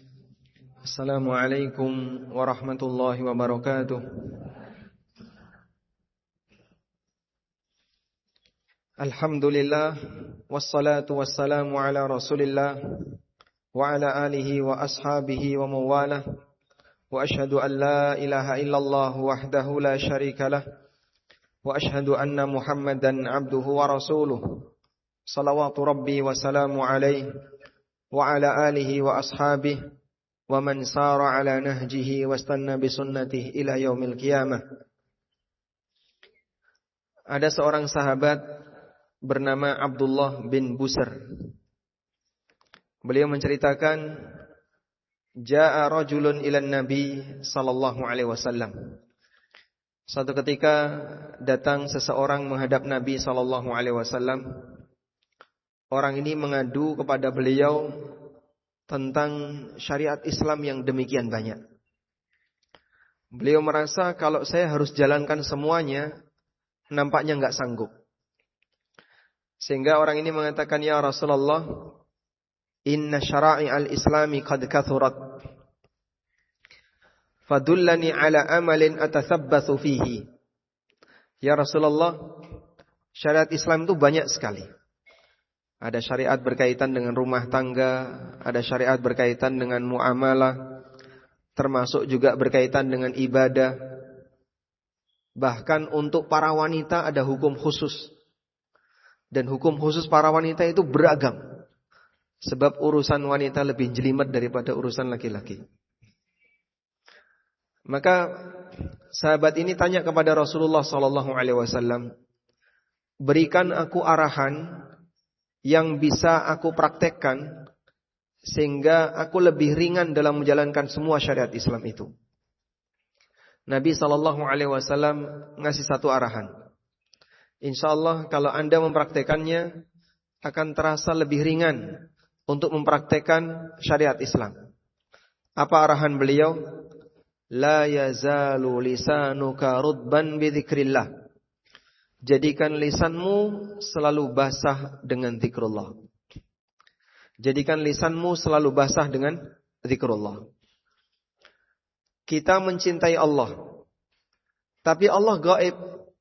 Assalamualaikum warahmatullahi wabarakatuh. Alhamdulillah, wassalatu wassalamu ala rasulillah wa ala alihi wa ashabihi wa mawalah. Wa ashhadu an la ilaha illallah wahdahu la syarika lah. Wa ashhadu anna Muhammadan abduhu wa rasuluh. Salawatu rabbi wa salamu alaihi wa ala alihi wa ashabihi wa man sara ala nahjihi wastanna bisunnatihi ila yaumil qiyamah. Ada seorang sahabat bernama Abdullah bin Busr. Beliau menceritakan, Ja'a rajulun ilan Nabi sallallahu alaihi wasallam. Suatu ketika datang seseorang menghadap Nabi sallallahu alaihi wasallam. Orang ini mengadu kepada beliau tentang syariat Islam yang demikian banyak. Beliau merasa kalau saya harus jalankan semuanya, nampaknya enggak sanggup. Sehingga orang ini mengatakan, ya Rasulullah, inna syara'i al-islami qad kathurat. Fadullani ala amalin atathabbathu fihi. Ya Rasulullah, syariat Islam itu banyak sekali. Ada syariat berkaitan dengan rumah tangga, ada syariat berkaitan dengan muamalah, termasuk juga berkaitan dengan ibadah. Bahkan untuk para wanita ada hukum khusus. Dan hukum khusus para wanita itu beragam. Sebab urusan wanita lebih jelimet daripada urusan laki-laki. Maka sahabat ini tanya kepada Rasulullah SAW, berikan aku arahan yang bisa aku praktekkan sehingga aku lebih ringan dalam menjalankan semua syariat Islam itu. Nabi SAW ngasih satu arahan. InsyaAllah kalau Anda mempraktekannya akan terasa lebih ringan untuk mempraktekkan syariat Islam. Apa arahan beliau? La yazalu lisanuka rudban bidzikrillah. Jadikan lisanmu selalu basah dengan zikrullah. Jadikan lisanmu selalu basah dengan zikrullah. Kita mencintai Allah, tapi Allah gaib,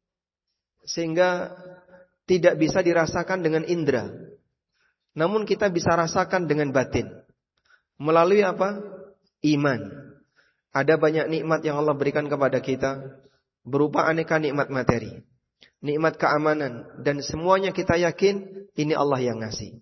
sehingga tidak bisa dirasakan dengan indera. Namun kita bisa rasakan dengan batin. Melalui apa? Iman. Ada banyak nikmat yang Allah berikan kepada kita, berupa aneka nikmat materi, nikmat keamanan, dan semuanya kita yakin ini Allah yang ngasih.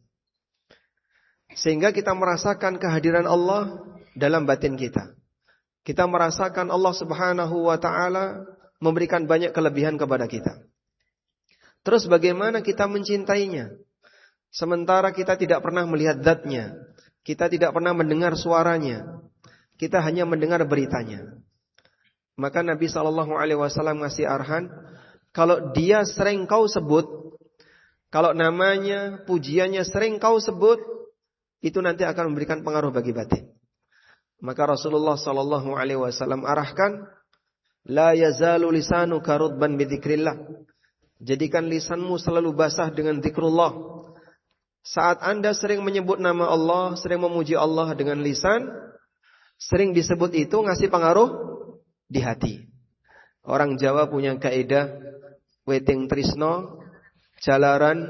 Sehingga kita merasakan kehadiran Allah dalam batin kita. Kita merasakan Allah Subhanahu wa ta'ala memberikan banyak kelebihan kepada kita. Terus bagaimana kita mencintainya? Sementara kita tidak pernah melihat zatnya, kita tidak pernah mendengar suaranya, kita hanya mendengar beritanya. Maka Nabi SAW ngasih arahan, kalau dia sering kau sebut, kalau namanya, pujiannya sering kau sebut, itu nanti akan memberikan pengaruh bagi batin. Maka Rasulullah SAW arahkan, la yazalu lisanuka rudban bidzikrillah. Jadikan lisanmu selalu basah dengan zikrullah. Saat Anda sering menyebut nama Allah, sering memuji Allah dengan lisan, sering disebut itu ngasih pengaruh di hati. Orang Jawa punya kaidah, weting trisno, jalaran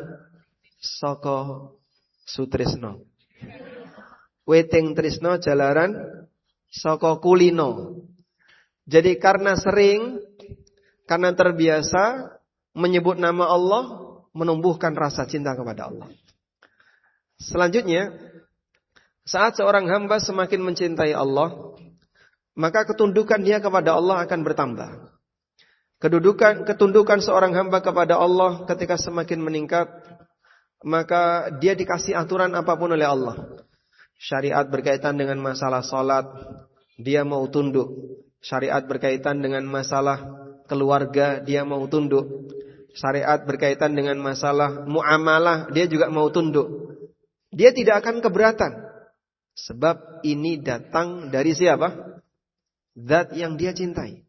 saka sutrisno. Weting trisno, jalaran saka kulino. Jadi karena sering, karena terbiasa menyebut nama Allah, menumbuhkan rasa cinta kepada Allah. Selanjutnya, saat seorang hamba semakin mencintai Allah, maka ketundukan dia kepada Allah akan bertambah. Ketundukan seorang hamba kepada Allah ketika semakin meningkat, maka dia dikasih aturan apapun oleh Allah. Syariat berkaitan dengan masalah salat, dia mau tunduk. Syariat berkaitan dengan masalah keluarga, dia mau tunduk. Syariat berkaitan dengan masalah muamalah, dia juga mau tunduk. Dia tidak akan keberatan. Sebab ini datang dari siapa? Zat yang dia cintai.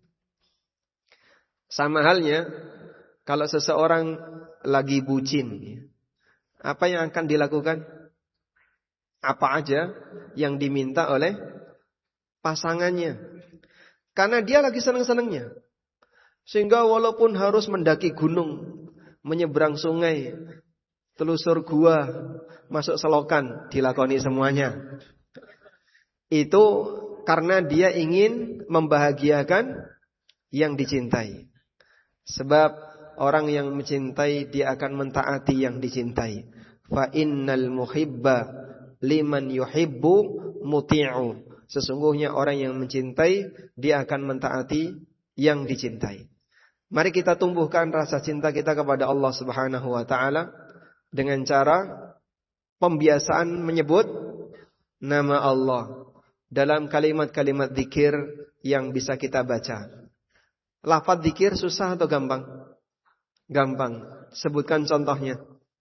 Sama halnya, kalau seseorang lagi bucin, apa yang akan dilakukan? apa aja yang diminta oleh pasangannya. Karena dia lagi senang-senangnya. Sehingga walaupun harus mendaki gunung, menyeberang sungai, telusur gua, masuk selokan, dilakoni semuanya. Itu karena dia ingin membahagiakan yang dicintai. Sebab orang yang mencintai dia akan mentaati yang dicintai. Fa innal muhibba liman yuhibbu muti'u. Sesungguhnya orang yang mencintai dia akan mentaati yang dicintai. Mari kita tumbuhkan rasa cinta kita kepada Allah Subhanahu wa taala dengan cara pembiasaan menyebut nama Allah dalam kalimat-kalimat zikir yang bisa kita baca. Lafaz zikir susah atau gampang? Gampang. Sebutkan contohnya.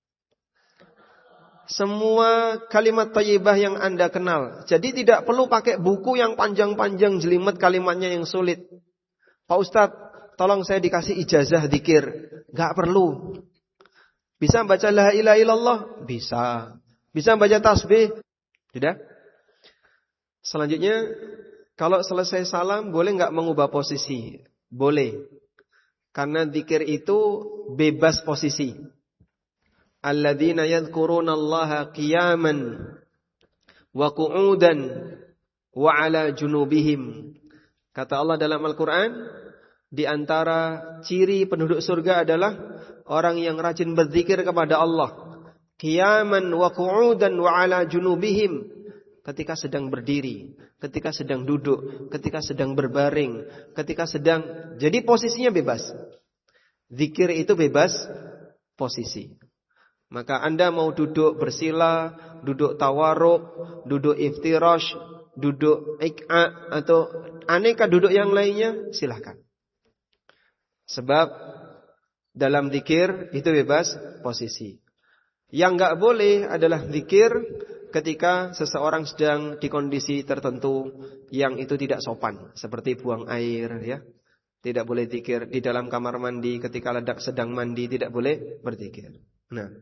Semua kalimat thayyibah yang Anda kenal. Jadi tidak perlu pakai buku yang panjang-panjang jelimet kalimatnya yang sulit. Pak Ustadz, tolong saya dikasih ijazah zikir. Gak perlu. Bisa baca la ilaha illallah? Bisa. Bisa baca tasbih? Tidak. Selanjutnya, kalau selesai salam boleh gak mengubah posisi? Boleh. Karena zikir itu bebas posisi. Alladzina yadhkurunallaha qiyaman wa qu'udan wa 'ala junubihim. Kata Allah dalam Al-Qur'an, di antara ciri penduduk surga adalah orang yang rajin berzikir kepada Allah. Qiyaman wa qu'udan wa 'ala junubihim. Ketika sedang berdiri, ketika sedang duduk, ketika sedang berbaring, ketika sedang... Jadi posisinya bebas. Zikir itu bebas posisi. Maka Anda mau duduk bersila, duduk tawarruk, duduk iftirash, duduk ik'a, atau aneka duduk yang lainnya, silahkan. Sebab dalam zikir itu bebas posisi. Yang enggak boleh adalah zikir ketika seseorang sedang di kondisi tertentu yang itu tidak sopan, seperti buang air, ya. Tidak boleh zikir di dalam kamar mandi ketika sedang mandi, tidak boleh berzikir. Nah,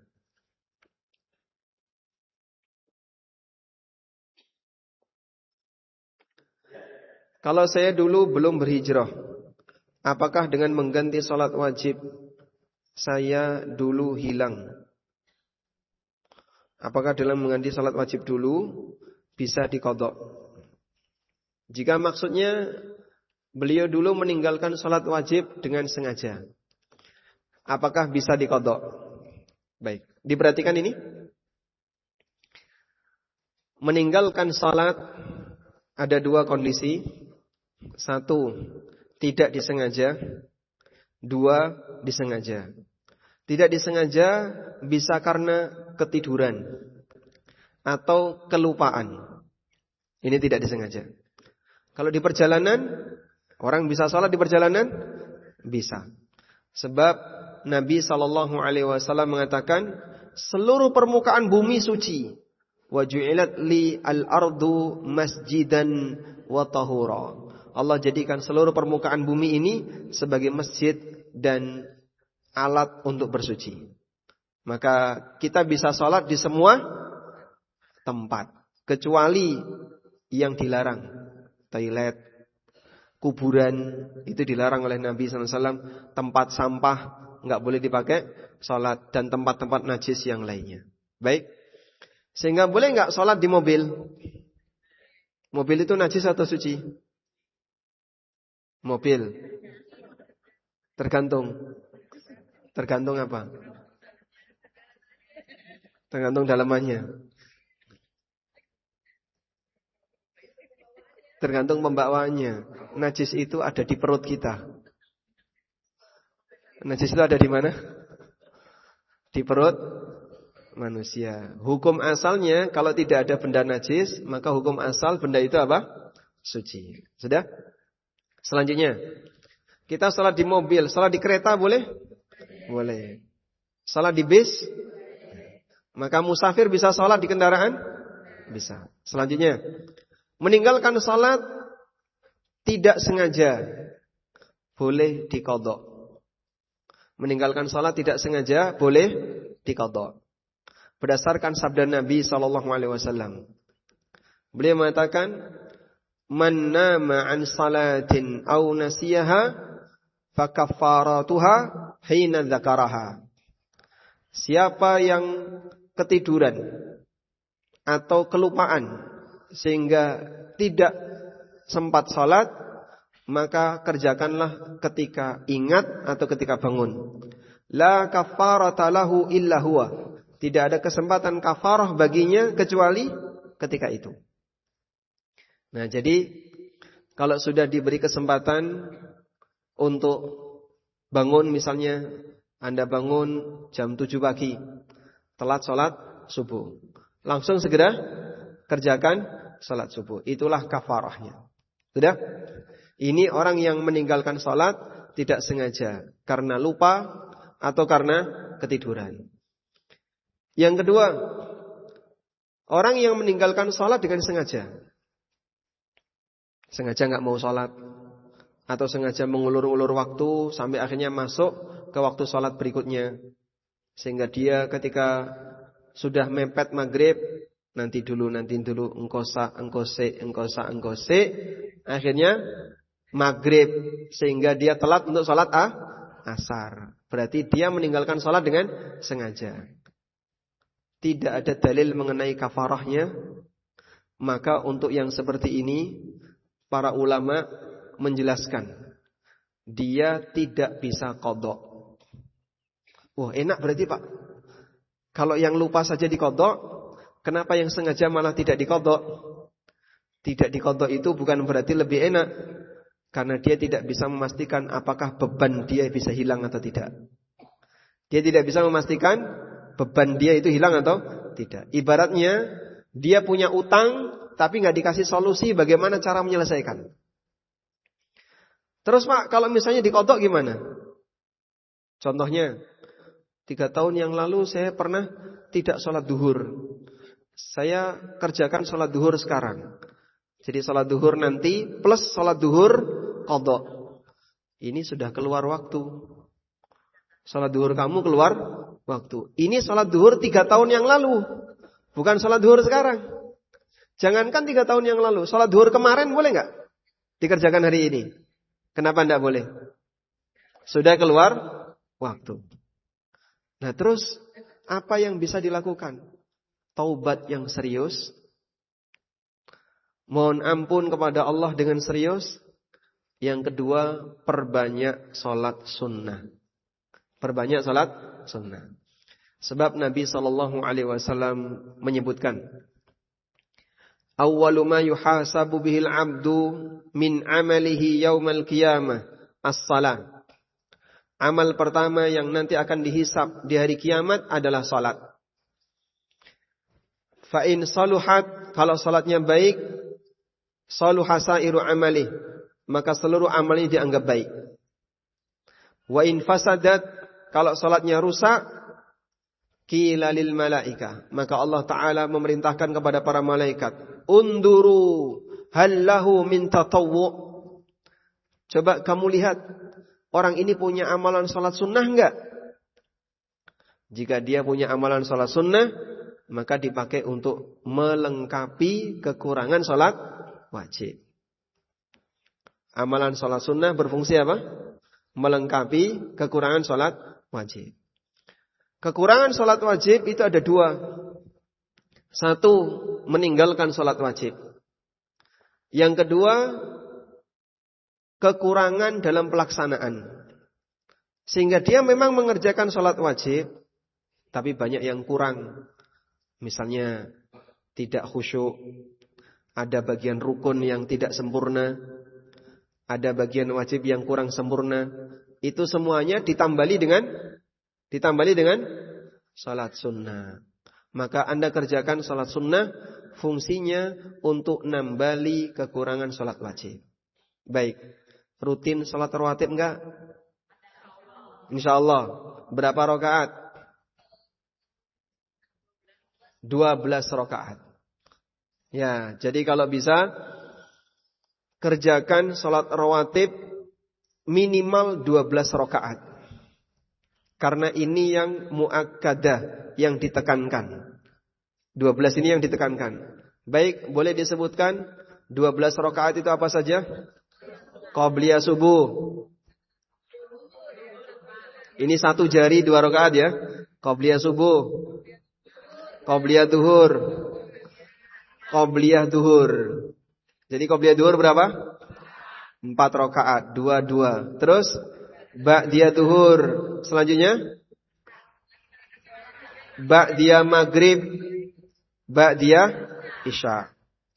kalau saya dulu belum berhijrah, apakah dengan mengganti salat wajib saya dulu hilang? Apakah dalam mengganti salat wajib dulu bisa diqadha? Jika maksudnya beliau dulu meninggalkan salat wajib dengan sengaja, apakah bisa diqadha? Baik, diperhatikan ini. Meninggalkan salat ada dua kondisi. Satu, tidak disengaja. Dua, disengaja. Tidak disengaja bisa karena ketiduran atau kelupaan. Ini tidak disengaja. Kalau di perjalanan, orang bisa salat di perjalanan? Bisa. Sebab Nabi SAW mengatakan, seluruh permukaan bumi suci. Wa ju'ilat li al-ardu masjidan wa tahura. Allah jadikan seluruh permukaan bumi ini sebagai masjid dan alat untuk bersuci. Maka kita bisa sholat di semua tempat. Kecuali yang dilarang. Toilet, kuburan, itu dilarang oleh Nabi SAW. Tempat sampah, nggak boleh dipakai sholat. Dan tempat-tempat najis yang lainnya. Baik. Sehingga boleh nggak sholat di mobil? Mobil itu najis atau suci? Mobil. Tergantung. Tergantung apa? Tergantung dalamannya. Tergantung pembawaannya. Najis itu ada di perut kita. Najis itu ada di mana? Di perut manusia. Hukum asalnya kalau tidak ada benda najis, maka hukum asal benda itu apa? Suci. Sudah? Selanjutnya, kita salat di mobil, salat di kereta boleh? Boleh. Salat di bis? Maka musafir bisa salat di kendaraan? Bisa. Selanjutnya, meninggalkan salat tidak sengaja boleh diqadha. Meninggalkan salat tidak sengaja boleh diqadha. berdasarkan sabda Nabi SAW. Beliau mengatakan, "Man nama an salatin aw nasiyaha fakaffaratuha hina dzakaraha." Siapa yang ketiduran atau kelupaan sehingga tidak sempat salat, maka kerjakanlah ketika ingat atau ketika bangun. La kaffarata lahu illa huwa. Tidak ada kesempatan kafarah baginya kecuali ketika itu. Nah, jadi kalau sudah diberi kesempatan untuk bangun, misalnya Anda bangun jam 7 pagi, telat sholat subuh, langsung segera kerjakan sholat subuh. Itulah kafarahnya. Sudah? Ini orang yang meninggalkan sholat tidak sengaja, karena lupa atau karena ketiduran. Yang kedua, orang yang meninggalkan sholat dengan sengaja. Sengaja nggak mau sholat, atau sengaja mengulur-ulur waktu sampai akhirnya masuk ke waktu sholat berikutnya, sehingga dia ketika sudah mepet maghrib, nanti dulu, engkosa, akhirnya maghrib, sehingga dia telat untuk sholat asar. Berarti dia meninggalkan sholat dengan sengaja. Tidak ada dalil mengenai kafarahnya. Maka untuk yang seperti ini, para ulama menjelaskan, dia tidak bisa qadha. Wah, enak berarti Pak. Kalau yang lupa saja diqadha, kenapa yang sengaja malah tidak diqadha? Tidak diqadha itu bukan berarti lebih enak, karena dia tidak bisa memastikan apakah beban dia bisa hilang atau tidak. Dia tidak bisa memastikan beban dia itu hilang atau tidak. Ibaratnya dia punya utang tapi nggak dikasih solusi bagaimana cara menyelesaikan. Terus Pak, kalau misalnya diqadha gimana? Contohnya, 3 tahun yang lalu saya pernah tidak sholat duhur. Saya kerjakan sholat duhur sekarang. Jadi sholat duhur nanti plus sholat duhur qadha. Ini sudah keluar waktu. Sholat duhur kamu keluar waktu. Ini sholat duhur 3 tahun yang lalu, bukan sholat duhur sekarang. Jangankan 3 tahun yang lalu, sholat duhur kemarin boleh nggak dikerjakan hari ini? Kenapa nggak boleh? Sudah keluar waktu. Nah terus apa yang bisa dilakukan? Taubat yang serius, mohon ampun kepada Allah dengan serius. Yang kedua, perbanyak sholat sunnah. Perbanyak sholat sunnah. Sebab Nabi SAW menyebutkan, awwalu ma yuhasabu bihil abdu min amalihi yaumal qiyamah as-salat. Amal pertama yang nanti akan dihisab di hari kiamat adalah salat. Fa in saluhat, kalau salatnya baik, saluha sairu amali, maka seluruh amalnya dianggap baik. Wa in fasadat, kalau salatnya rusak, qila lil malaika, maka Allah Ta'ala memerintahkan kepada para malaikat, unduru hal lahu min tatawwu'. Coba kamu lihat, orang ini punya amalan salat sunnah enggak? Jika dia punya amalan salat sunnah, maka dipakai untuk melengkapi kekurangan salat wajib. Amalan salat sunnah berfungsi apa? Melengkapi kekurangan salat wajib. Kekurangan salat wajib itu ada 2. Satu, meninggalkan salat wajib. Yang kedua, kekurangan dalam pelaksanaan. Sehingga dia memang mengerjakan salat wajib, tapi banyak yang kurang. Misalnya tidak khusyuk, ada bagian rukun yang tidak sempurna, ada bagian wajib yang kurang sempurna. Itu semuanya ditambali dengan salat sunnah. Maka Anda kerjakan salat sunnah, fungsinya untuk nambali kekurangan salat wajib. Baik, rutin salat rawatib enggak? Insyaallah. Berapa rakaat? 12 rakaat. Ya, jadi kalau bisa kerjakan salat rawatib minimal 12 rakaat. Karena ini yang muakkadah, yang ditekankan. 12 ini yang ditekankan. Baik, boleh disebutkan 12 rakaat itu apa saja? Qobliyah subuh. Ini satu jari 2 rakaat ya. Qobliyah subuh. Qobliyah duhur. Qobliyah duhur. Jadi qobliyah duhur berapa? 4 rakaat, 2-2. Terus ba'diyah duhur. Selanjutnya ba'diyah maghrib, ba'diyah isya.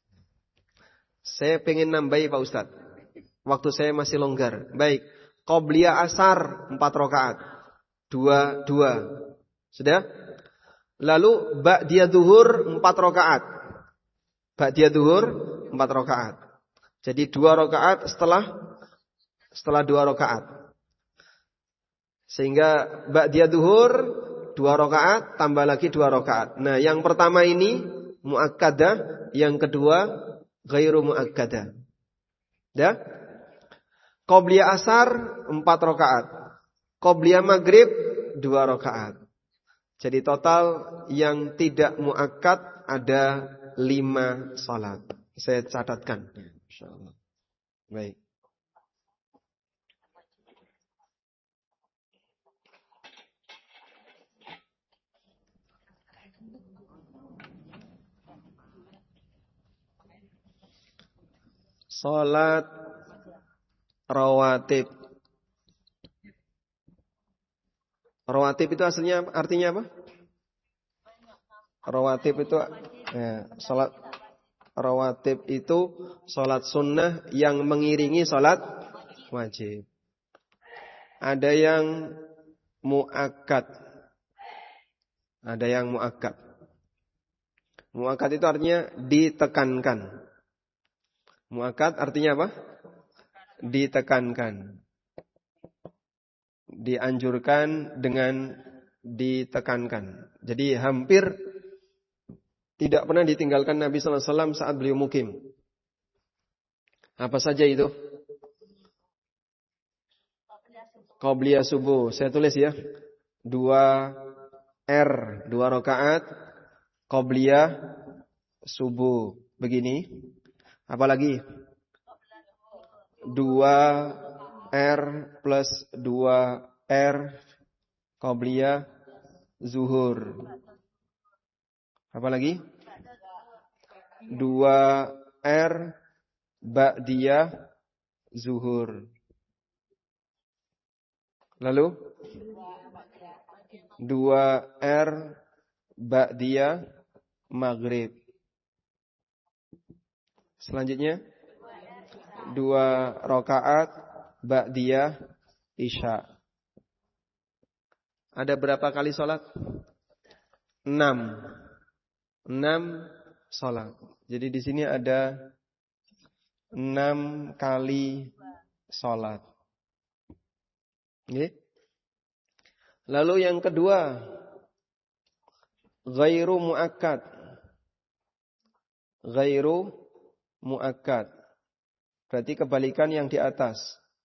Saya pengen nambahi Pak Ustadz. Waktu saya masih longgar. Baik, qobliyah asar 4 rakaat, 2-2. Sudah? Lalu ba'diyah duhur 4 rakaat. Ba'diyah duhur 4 rakaat. Jadi 2 rakaat setelah 2 rakaat. Sehingga ba'diyah duhur 2 rakaat tambah lagi 2 rakaat. Nah, yang pertama ini muakkadah, yang kedua ghairu muakkadah. Ya? Qobliyah asar 4 rakaat. Qobliyah maghrib 2 rakaat. Jadi total yang tidak muakkad ada 5 salat. Saya catatkan. Insyaallah. Baik. Salat rawatib. Rawatib itu artinya apa? Rawatib itu salat rawatib itu salat sunnah yang mengiringi salat wajib. Ada yang muakkad. Ada yang muakkad. Muakkad itu artinya ditekankan. Muakkad artinya apa? Ditekankan. Dianjurkan dengan ditekankan. Jadi hampir tidak pernah ditinggalkan Nabi sallallahu alaihi wasallam saat beliau mukim. Apa saja itu? Qobliyah subuh. Saya tulis ya. 2 rakaat qobliyah subuh. Begini. Apalagi 2R plus 2R qobliyah zuhur. Apalagi 2R ba'diyah zuhur. Lalu 2R ba'diyah maghrib. Selanjutnya 2 rakaat ba'diyah isya. Ada berapa kali sholat? 6 sholat. Jadi di sini ada 6 kali sholat. Okay. Lalu yang kedua, ghairu muakkad. Ghairu muakkad. Berarti kebalikan yang di atas.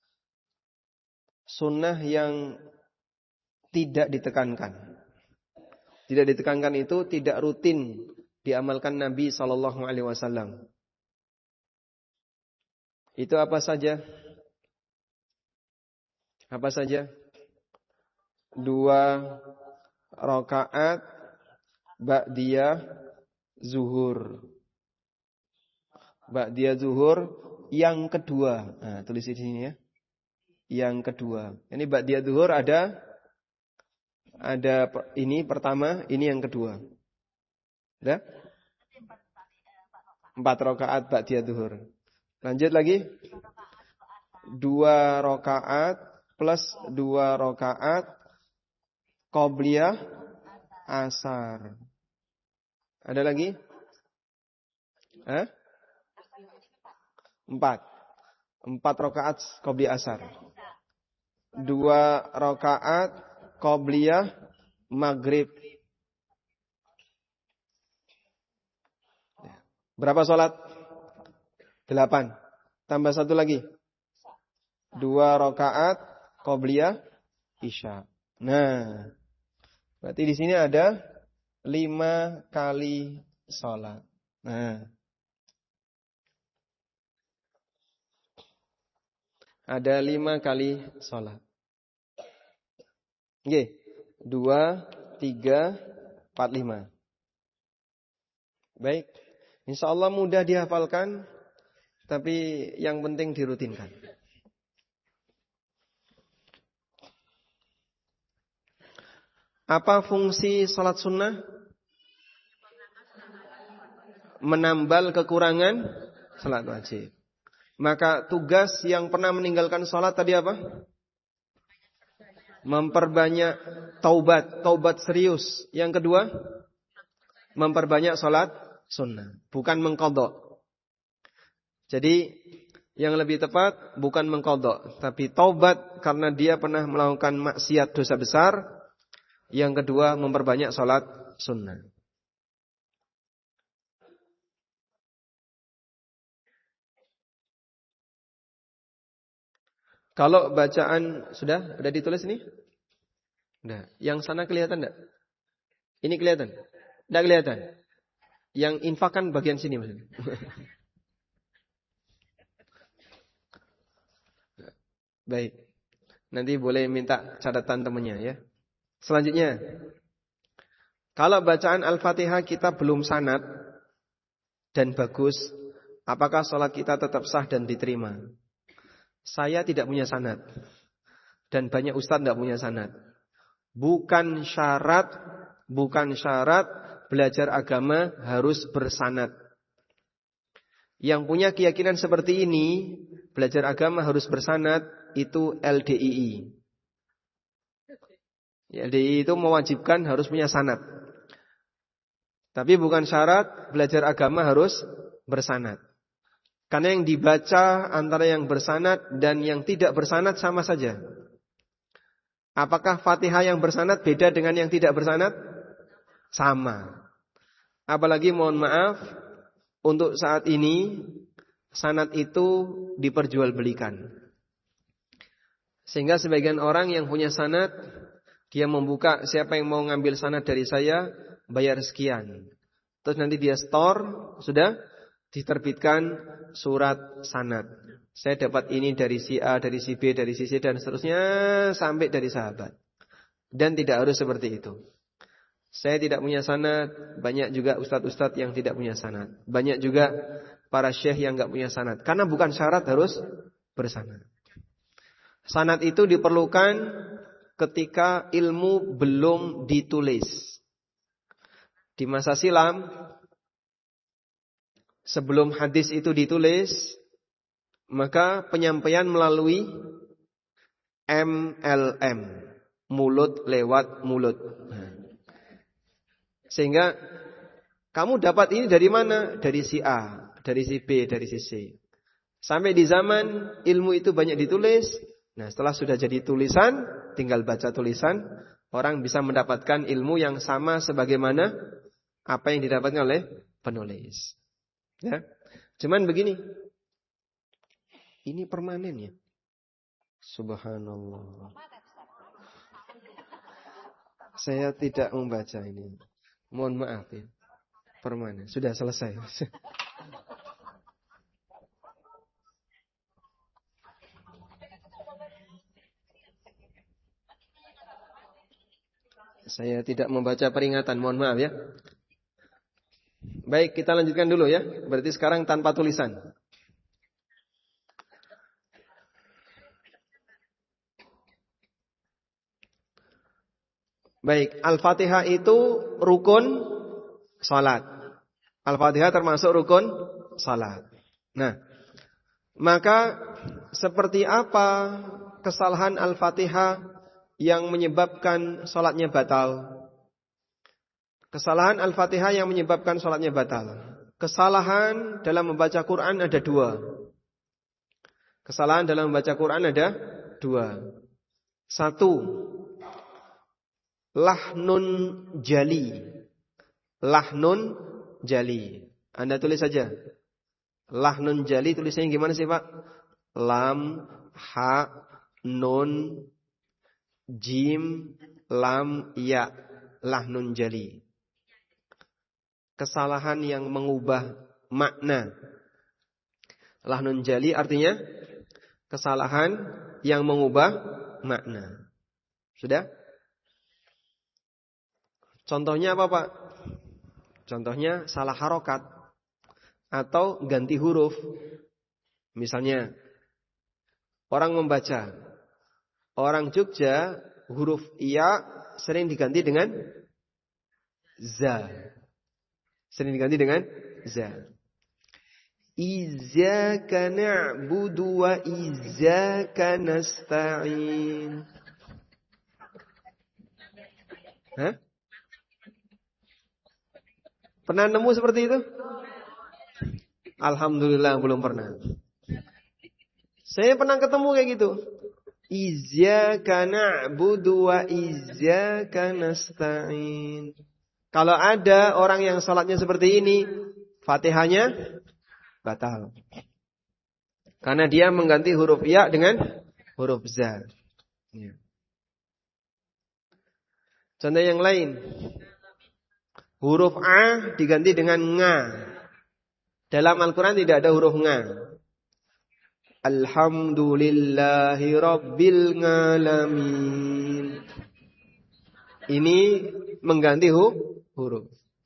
Sunnah yang tidak ditekankan. Tidak ditekankan itu tidak rutin diamalkan Nabi sallallahu alaihi wasallam. Itu apa saja? Apa saja? 2 rakaat ba'diyah zuhur. Ba'diyah zuhur yang kedua. Nah, tulis di sini ya. Yang kedua. Ini ba'diyah zuhur ada ini pertama, ini yang kedua. Sudah? 4 rakaat ba'diyah zuhur. Lanjut lagi. 2 rakaat plus 2 rakaat qobliyah asar. Ada lagi? 4 rakaat qobliyah asar. 2 rakaat qobliyah maghrib. Berapa sholat? 8. Tambah 1 lagi. 2 rakaat qobliyah isya. Nah, berarti di sini ada 5 kali sholat. Nah, ada 5 kali sholat. Oke, 2, 3, 4, 5. Baik, insya Allah mudah dihafalkan, tapi yang penting dirutinkan. Apa fungsi salat sunnah? Menambal kekurangan salat wajib. Maka tugas yang pernah meninggalkan salat tadi apa? Memperbanyak taubat serius. Yang kedua, memperbanyak salat sunnah, bukan mengqadha. Jadi yang lebih tepat bukan mengqadha, tapi taubat karena dia pernah melakukan maksiat dosa besar. Yang kedua, memperbanyak salat sunnah. Kalau bacaan sudah ditulis ini? Sudah. Yang sana kelihatan enggak? Ini kelihatan? Enggak kelihatan. Yang infak kan bagian sini maksudnya. Baik. Nanti boleh minta catatan temannya ya. Selanjutnya, kalau bacaan Al-Fatihah kita belum sanad dan bagus, apakah sholat kita tetap sah dan diterima? Saya tidak punya sanad dan banyak ustadz tidak punya sanad. Bukan syarat belajar agama harus bersanad. Yang punya keyakinan seperti ini, belajar agama harus bersanad, itu LDII. LDII itu mewajibkan harus punya sanad. Tapi bukan syarat belajar agama harus bersanad. Karena yang dibaca antara yang bersanad dan yang tidak bersanad sama saja. Apakah Fatihah yang bersanad beda dengan yang tidak bersanad? Sama. Apalagi mohon maaf, untuk saat ini sanad itu diperjualbelikan. Sehingga sebagian orang yang punya sanad, dia membuka, siapa yang mau ngambil sanad dari saya, bayar sekian. Terus nanti dia store, sudah diterbitkan surat sanad. Saya dapat ini dari si A, dari si B, dari si C, dan seterusnya sampai dari sahabat. Dan tidak harus seperti itu. Saya tidak punya sanad, banyak juga ustadz-ustadz yang tidak punya sanad. Banyak juga para syekh yang enggak punya sanad. Karena bukan syarat harus bersanad. Sanad itu diperlukan ketika ilmu belum ditulis. Di masa silam, sebelum hadis itu ditulis, maka penyampaian melalui MLM, mulut lewat mulut. Sehingga kamu dapat ini dari mana? Dari si A, dari si B, dari si C. Sampai di zaman ilmu itu banyak ditulis. Nah, setelah sudah jadi tulisan, tinggal baca tulisan, orang bisa mendapatkan ilmu yang sama sebagaimana apa yang didapatkan oleh penulis. Ya. Cuman begini. Ini permanen ya. Subhanallah. Saya tidak membaca ini. Mohon maaf ya. Permanen. Sudah selesai. Saya tidak membaca peringatan, mohon maaf ya. Baik, kita lanjutkan dulu ya. Berarti sekarang tanpa tulisan. Baik, Al-Fatihah itu rukun salat. Al-Fatihah termasuk rukun salat. Nah, maka seperti apa kesalahan Al-Fatihah yang menyebabkan salatnya batal? Kesalahan Al-Fatihah yang menyebabkan salatnya batal. Kesalahan dalam membaca Quran ada 2. Kesalahan dalam membaca Quran ada 2. 1, lahnun jali. Lahnun jali. Anda tulis saja. Lahnun jali tulisannya gimana sih Pak? Lam, ha, nun, jim, lam, ya. Lahnun jali. kesalahan yang mengubah makna. Lahnun jali artinya kesalahan yang mengubah makna. Sudah? Contohnya apa, Pak? Contohnya salah harokat atau ganti huruf. Misalnya orang membaca, orang Jogja huruf iya sering diganti dengan za. Sering diganti dengan za. Iyyaka na'budu wa iyyaka nasta'in. Hah? Pernah nemu seperti itu? Alhamdulillah belum pernah. Saya pernah ketemu kayak gitu. Iyyaka na'budu wa iyyaka nasta'in. Kalau ada orang yang salatnya seperti ini, Fatihahnya batal. Karena dia mengganti huruf ya dengan huruf za. Ya. Contoh yang lain. Huruf A diganti dengan nga. Dalam Al-Quran tidak ada huruf nga. Alhamdulillahi Rabbil Alamin. Ini mengganti huruf.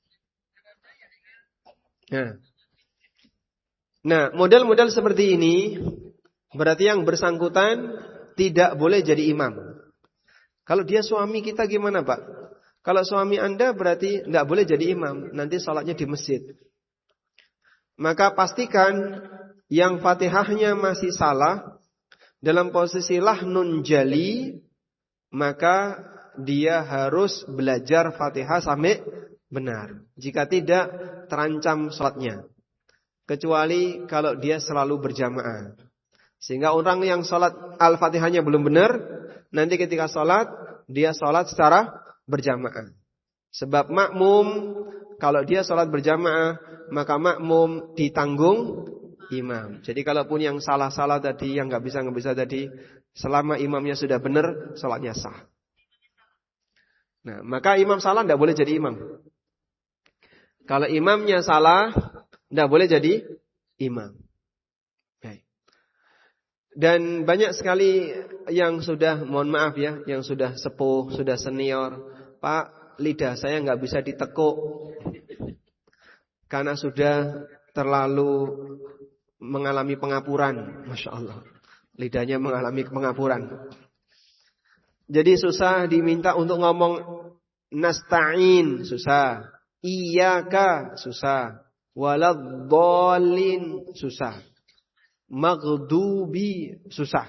Nah, model-model seperti ini berarti yang bersangkutan tidak boleh jadi imam. Kalau dia suami kita gimana, Pak? Kalau suami Anda berarti tidak boleh jadi imam. Nanti salatnya di masjid. Maka pastikan yang Fatihahnya masih salah dalam posisi lahnun jali, maka dia harus belajar Fatihah sampai benar. Jika tidak, terancam salatnya. Kecuali kalau dia selalu berjamaah. Sehingga orang yang salat Al-Fatihahnya belum benar, nanti ketika salat, dia salat secara berjamaah. Sebab makmum, kalau dia salat berjamaah, maka makmum ditanggung imam. Jadi kalaupun yang salah-salah tadi, yang nggak bisa tadi, selama imamnya sudah benar, salatnya sah. Nah, maka imam salah tidak boleh jadi imam. Kalau imamnya salah, tidak boleh jadi imam. Baik. Dan banyak sekali yang sudah, mohon maaf ya, yang sudah sepuh, sudah senior, Pak, lidah saya nggak bisa ditekuk karena sudah terlalu mengalami pengapuran. Masya Allah, lidahnya mengalami pengapuran. Jadi susah diminta untuk ngomong nasta'in, susah. Iyyaka, susah. Waladhdallin, susah. Maghdubi, susah.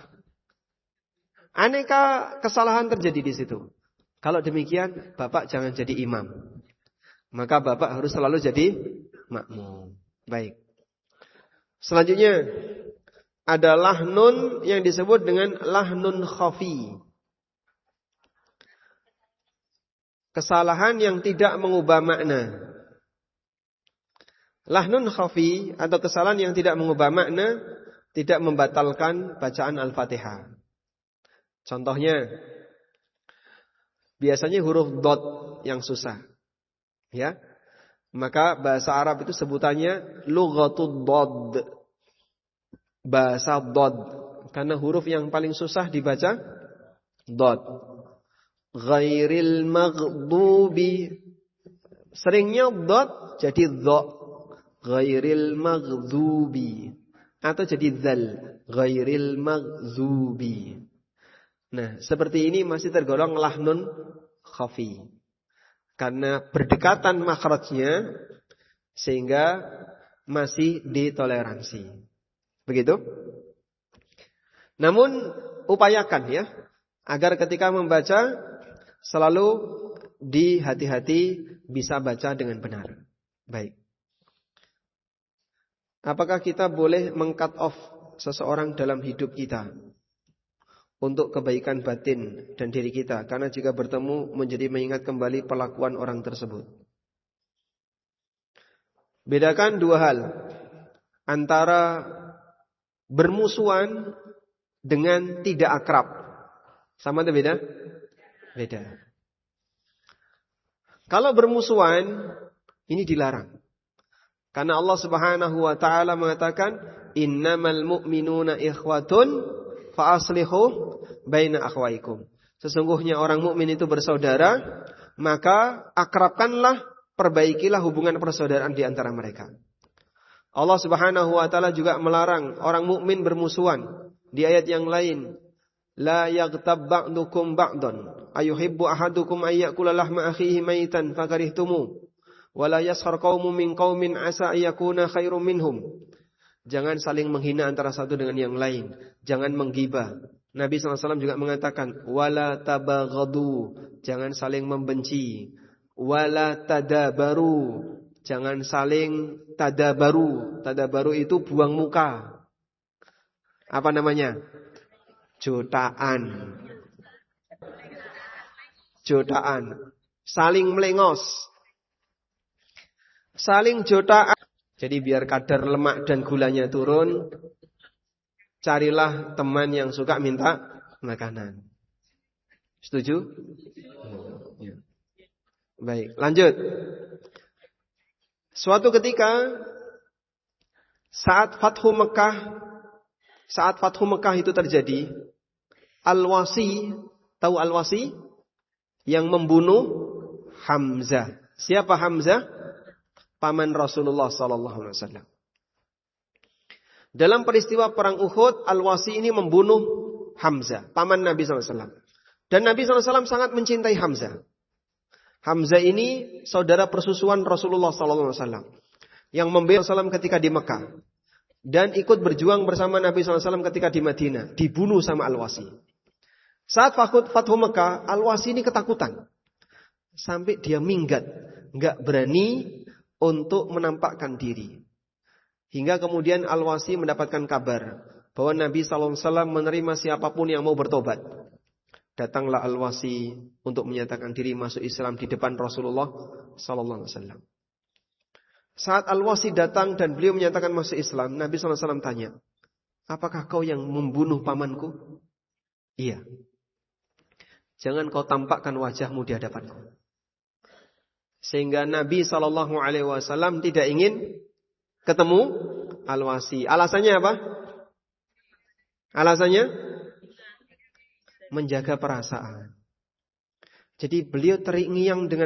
Aneka kesalahan terjadi di situ. Kalau demikian, Bapak jangan jadi imam. Maka Bapak harus selalu jadi makmum. Baik. Selanjutnya ada lahnun yang disebut dengan lahnun khafi. Kesalahan yang tidak mengubah makna. Lahnun khafi atau kesalahan yang tidak mengubah makna, tidak membatalkan bacaan Al-Fatihah. Contohnya, biasanya huruf dot yang susah. Ya. Maka bahasa Arab itu sebutannya lughatud dod. Bahasa dod. Karena huruf yang paling susah dibaca dot. Ghairil maghdubi. Seringnya dot jadi dha. Ghairil maghdubi. Atau jadi dzal. Ghairil maghdubi. Nah, seperti ini masih tergolong lahnun khafi. Karena berdekatan makhrajnya sehingga masih ditoleransi. Begitu? Namun upayakan ya agar ketika membaca selalu dihati-hati bisa baca dengan benar. Baik. Apakah kita boleh meng-cut off seseorang dalam hidup kita untuk kebaikan batin dan diri kita? Karena jika bertemu menjadi mengingat kembali perlakuan orang tersebut. Bedakan dua hal. Antara bermusuhan dengan tidak akrab. Sama atau beda? Beda. Kalau bermusuhan, Ini dilarang. Karena Allah Subhanahu wa taala mengatakan, "Innamal mu'minuna ikhwatun fa aslihu baina akhwaikum." Sesungguhnya orang mukmin itu bersaudara, maka akrabkanlah, perbaikilah hubungan persaudaraan di antara mereka. Allah Subhanahu wa taala juga melarang orang mukmin bermusuhan. Di ayat yang lain, la yaghtab ba'dukum ba'dan ayuhibbu ahadukum ay ya'kula lahma akhihi maitan fakarihtumu wa la yaskhar qaumun min qaumin asa ayyakuna khairum minhum. Jangan saling menghina antara satu dengan yang lain, jangan menggibah. Nabi SAW juga mengatakan wala tabaghadu, jangan saling membenci. Wala tadabaru, jangan saling tadabaru. Tadabaru itu buang muka. Apa namanya? Jotaan. Saling melengos. Saling jotaan. Jadi biar kadar lemak dan gulanya turun, carilah teman yang suka minta makanan. Setuju? Ya. Baik, lanjut. Suatu ketika saat Fathu Mekah itu terjadi, Al-Wasi, tahu Al-Wasi? Yang membunuh Hamzah. Siapa Hamzah? Paman Rasulullah sallallahu alaihi wasallam. Dalam peristiwa perang Uhud, Al-Wasi ini membunuh Hamzah, paman Nabi sallallahu alaihi wasallam. Dan Nabi sallallahu alaihi wasallam sangat mencintai Hamzah. Hamzah ini saudara persusuan Rasulullah sallallahu alaihi wasallam yang membela Rasulullah ketika di Mekah dan ikut berjuang bersama Nabi sallallahu alaihi wasallam ketika di Madinah, dibunuh sama Al-Wasi. Saat Fathu Mekah, Al-Wasi ini ketakutan. Sampai dia minggat, enggak berani untuk menampakkan diri. Hingga kemudian Al-Wasi mendapatkan kabar bahwa Nabi sallallahu alaihi wasallam menerima siapapun yang mau bertobat. Datanglah Al-Wasi untuk menyatakan diri masuk Islam di depan Rasulullah sallallahu alaihi wasallam. Saat Al-Wasi datang dan beliau menyatakan masuk Islam, Nabi sallallahu alaihi wasallam tanya, "Apakah kau yang membunuh pamanku?" "Iya." "Jangan kau tampakkan wajahmu di hadapanku." Sehingga Nabi sallallahu alaihi wasallam tidak ingin ketemu Al-Wasi. Alasannya apa? Alasannya menjaga perasaan. Jadi beliau teringat dengan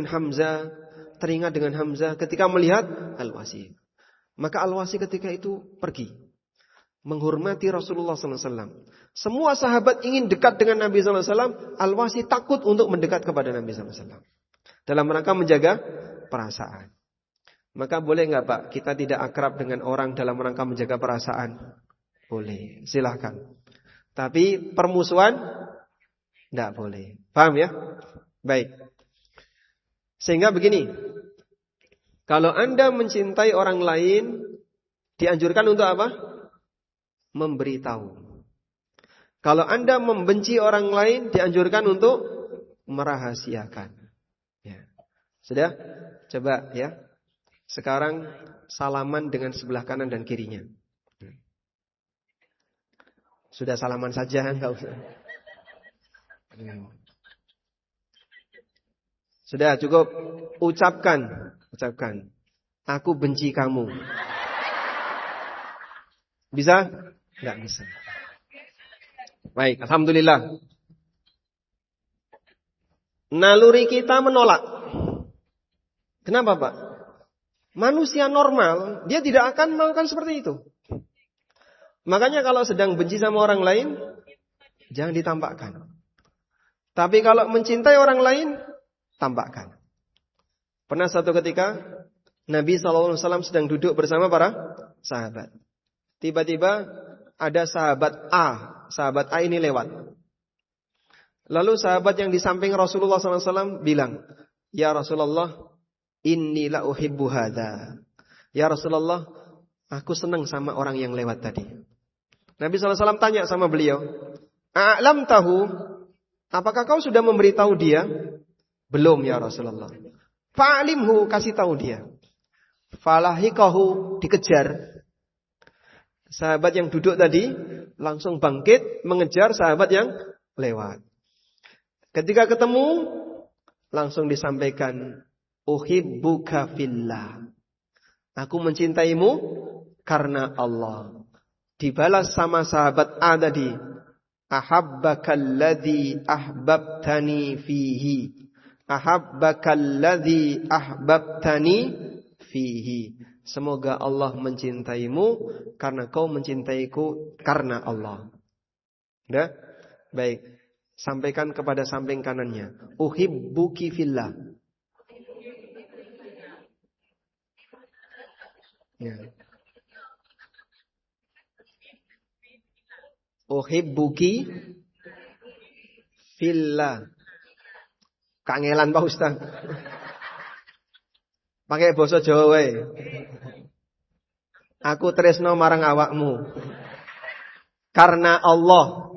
Hamzah ketika melihat Al-Wasi. Maka Al-Wasi ketika itu pergi menghormati Rasulullah sallallahu alaihi wasallam. Semua sahabat ingin dekat dengan Nabi sallallahu alaihi wasallam, Al-Wasi takut untuk mendekat kepada Nabi sallallahu alaihi wasallam. Dalam rangka menjaga perasaan. Maka boleh enggak Pak, kita tidak akrab dengan orang dalam rangka menjaga perasaan? Boleh, silahkan. Tapi permusuhan enggak boleh. Paham ya? Baik. Sehingga begini, kalau Anda mencintai orang lain, dianjurkan untuk apa? Memberitahu. Kalau Anda membenci orang lain, dianjurkan untuk merahasiakan. Ya. Sudah? Coba ya. Sekarang salaman dengan sebelah kanan dan kirinya. Sudah salaman saja, enggak usah. Sudah cukup. Ucapkan. Aku benci kamu. Bisa? Enggak bisa. Baik, alhamdulillah. Naluri kita menolak. Kenapa Pak? Manusia normal, dia tidak akan melakukan seperti itu. Makanya kalau sedang benci sama orang lain, jangan ditampakkan. Tapi kalau mencintai orang lain, tampakkan. Pernah suatu ketika, Nabi SAW sedang duduk bersama para sahabat. Tiba-tiba ada sahabat A. Sahabat A ini lewat. Lalu sahabat yang di samping Rasulullah SAW bilang, "Ya Rasulullah, inni la uhibbu hadha." Ya Rasulullah, aku senang sama orang yang lewat tadi. Nabi SAW tanya sama beliau, "A'lam tahu, apakah kau sudah memberitahu dia?" "Belum ya Rasulullah." "Fa'alimhu, kasih tahu dia." Falahikahu, dikejar. Sahabat yang duduk tadi langsung bangkit mengejar sahabat yang lewat. Ketika ketemu, langsung disampaikan, Uhibbuka fillah. Aku mencintaimu karena Allah. Dibalas sama sahabat A tadi. Ahabbakalladzi ahbabtani fihi. Ahabbakalladzi ahbabtani fihi. Semoga Allah mencintaimu karena kau mencintaiku karena Allah. Udah? Baik. Sampaikan kepada samping kanannya. Uhibbuki fillah. Ya. Uhibbuki fillah. Kangelan Pak Ustaz. Pakai basa Jawa wae. Aku tresno marang awakmu karena Allah.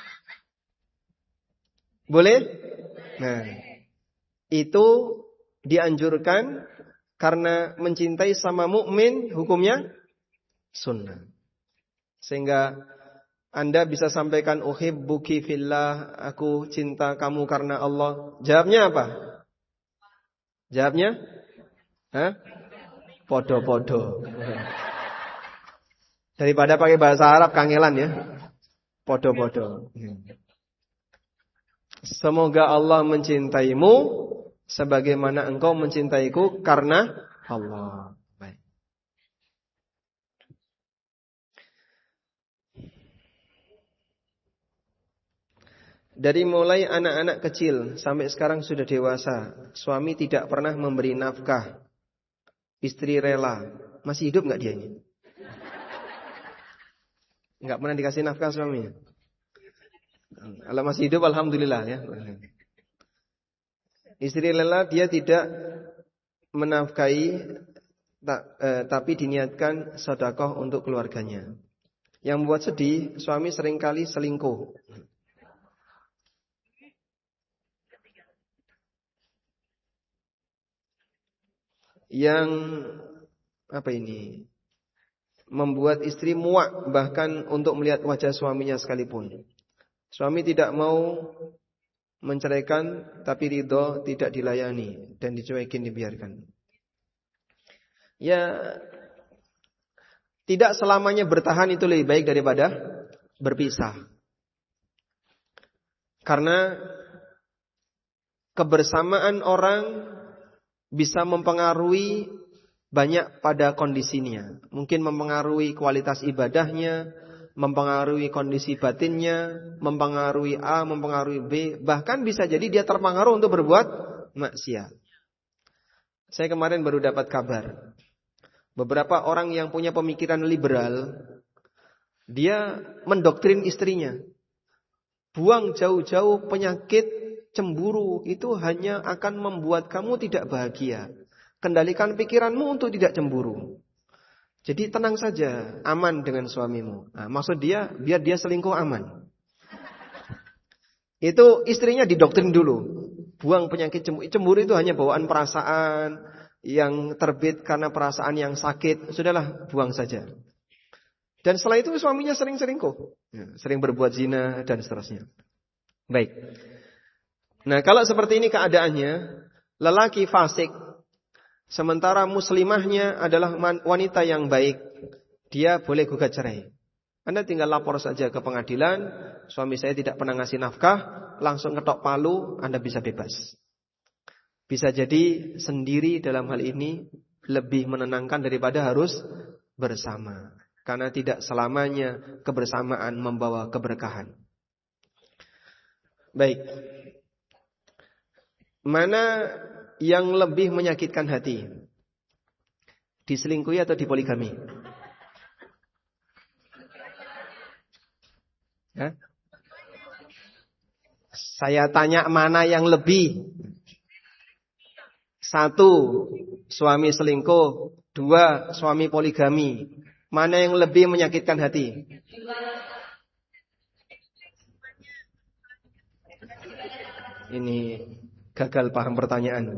Boleh? Nah, itu dianjurkan karena mencintai sama mukmin hukumnya sunnah. Sehingga Anda bisa sampaikan uhibbuki fillah, aku cinta kamu karena Allah. Jawabnya apa? Jawabnya? Hah? Podo-podo. Daripada pakai bahasa Arab kangelan ya. Podo-podo. Semoga Allah mencintaimu sebagaimana engkau mencintaiku karena Allah. Baik. Dari mulai anak-anak kecil sampai sekarang sudah dewasa, suami tidak pernah memberi nafkah. Istri rela. Masih hidup enggak dia ini? Enggak pernah dikasih nafkah suaminya. Kalau masih hidup alhamdulillah ya. Istri rela, dia tidak menafkahi tapi diniatkan sedekah untuk keluarganya. Yang membuat sedih, suami seringkali selingkuh. Yang membuat istri muak bahkan untuk melihat wajah suaminya sekalipun. Suami tidak mau menceraikan tapi ridho tidak dilayani dan dicuekin, dibiarkan. Ya, tidak selamanya bertahan itu lebih baik daripada berpisah. Karena kebersamaan orang bisa mempengaruhi banyak pada kondisinya. Mungkin mempengaruhi kualitas ibadahnya, mempengaruhi kondisi batinnya, mempengaruhi A, mempengaruhi B. Bahkan bisa jadi dia terpengaruh untuk berbuat maksiat. Saya kemarin baru dapat kabar. Beberapa orang yang punya pemikiran liberal, dia mendoktrin istrinya. Buang jauh-jauh penyakit cemburu, itu hanya akan membuat kamu tidak bahagia. Kendalikan pikiranmu untuk tidak cemburu. Jadi tenang saja, aman dengan suamimu. Nah, maksud dia, biar dia selingkuh aman. Itu istrinya didoktrin dulu. Buang penyakit cemburu. Cemburu itu hanya bawaan perasaan yang terbit karena perasaan yang sakit. Sudahlah, buang saja. Dan setelah itu suaminya sering selingkuh. Sering berbuat zina dan seterusnya. Baik. Nah, kalau seperti ini keadaannya, lelaki fasik, sementara muslimahnya adalah wanita yang baik, dia boleh gugat cerai. Anda tinggal lapor saja ke pengadilan, suami saya tidak pernah ngasih nafkah, langsung ketok palu, Anda bisa bebas. Bisa jadi sendiri dalam hal ini lebih menenangkan daripada harus bersama. Karena tidak selamanya kebersamaan membawa keberkahan. Baik. Mana yang lebih menyakitkan hati? Diselingkuhi atau dipoligami? Hah? Saya tanya mana yang lebih? 1, suami selingkuh. 2, suami poligami. Mana yang lebih menyakitkan hati? Ini gagal paham pertanyaan.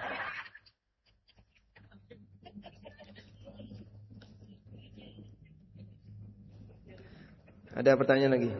Ada pertanyaan lagi?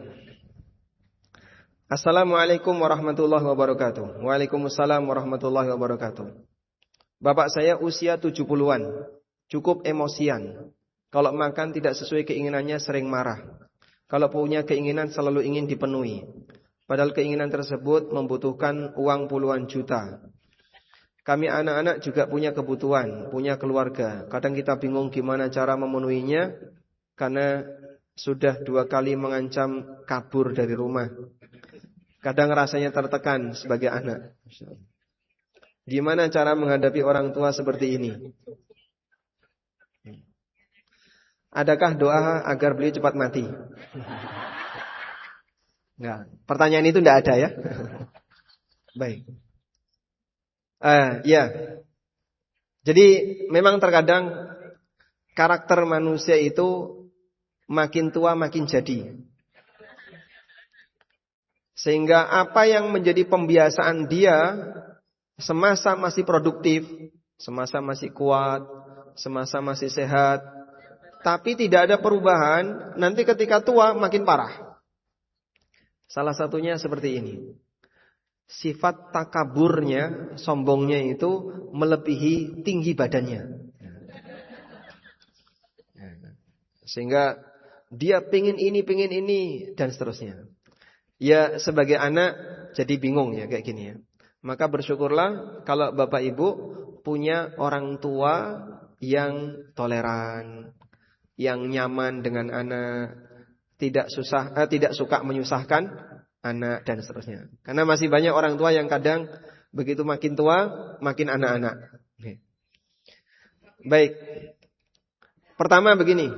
Assalamualaikum warahmatullahi wabarakatuh. Waalaikumsalam warahmatullahi wabarakatuh. Bapak saya usia 70-an, cukup emosian. Kalau makan tidak sesuai keinginannya sering marah. Kalau punya keinginan selalu ingin dipenuhi. Padahal keinginan tersebut membutuhkan uang puluhan juta. Kami anak-anak juga punya kebutuhan, punya keluarga. Kadang kita bingung gimana cara memenuhinya, karena sudah 2 kali mengancam kabur dari rumah. Kadang rasanya tertekan sebagai anak. Gimana cara menghadapi orang tua seperti ini? Adakah doa agar beliau cepat mati? Enggak. Pertanyaan itu tidak ada ya. Baik. Ya. Jadi memang terkadang karakter manusia itu makin tua makin jadi. Sehingga apa yang menjadi pembiasaan dia semasa masih produktif, semasa masih kuat, semasa masih sehat, tapi tidak ada perubahan, nanti ketika tua makin parah. Salah satunya seperti ini. Sifat takaburnya, sombongnya itu melebihi tinggi badannya. Sehingga dia pingin ini, dan seterusnya. Ya sebagai anak jadi bingung ya kayak gini ya. Maka bersyukurlah kalau Bapak Ibu punya orang tua yang toleran, yang nyaman dengan anak, tidak suka menyusahkan anak dan seterusnya. Karena masih banyak orang tua yang kadang begitu makin tua makin anak-anak. Baik. Pertama begini.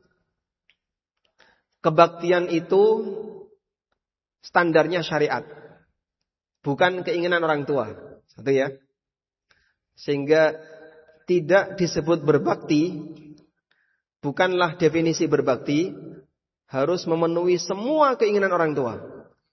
Kebaktian itu standarnya syariat. Bukan keinginan orang tua. Satu ya. Sehingga tidak disebut berbakti. Bukanlah definisi berbakti. Harus memenuhi semua keinginan orang tua.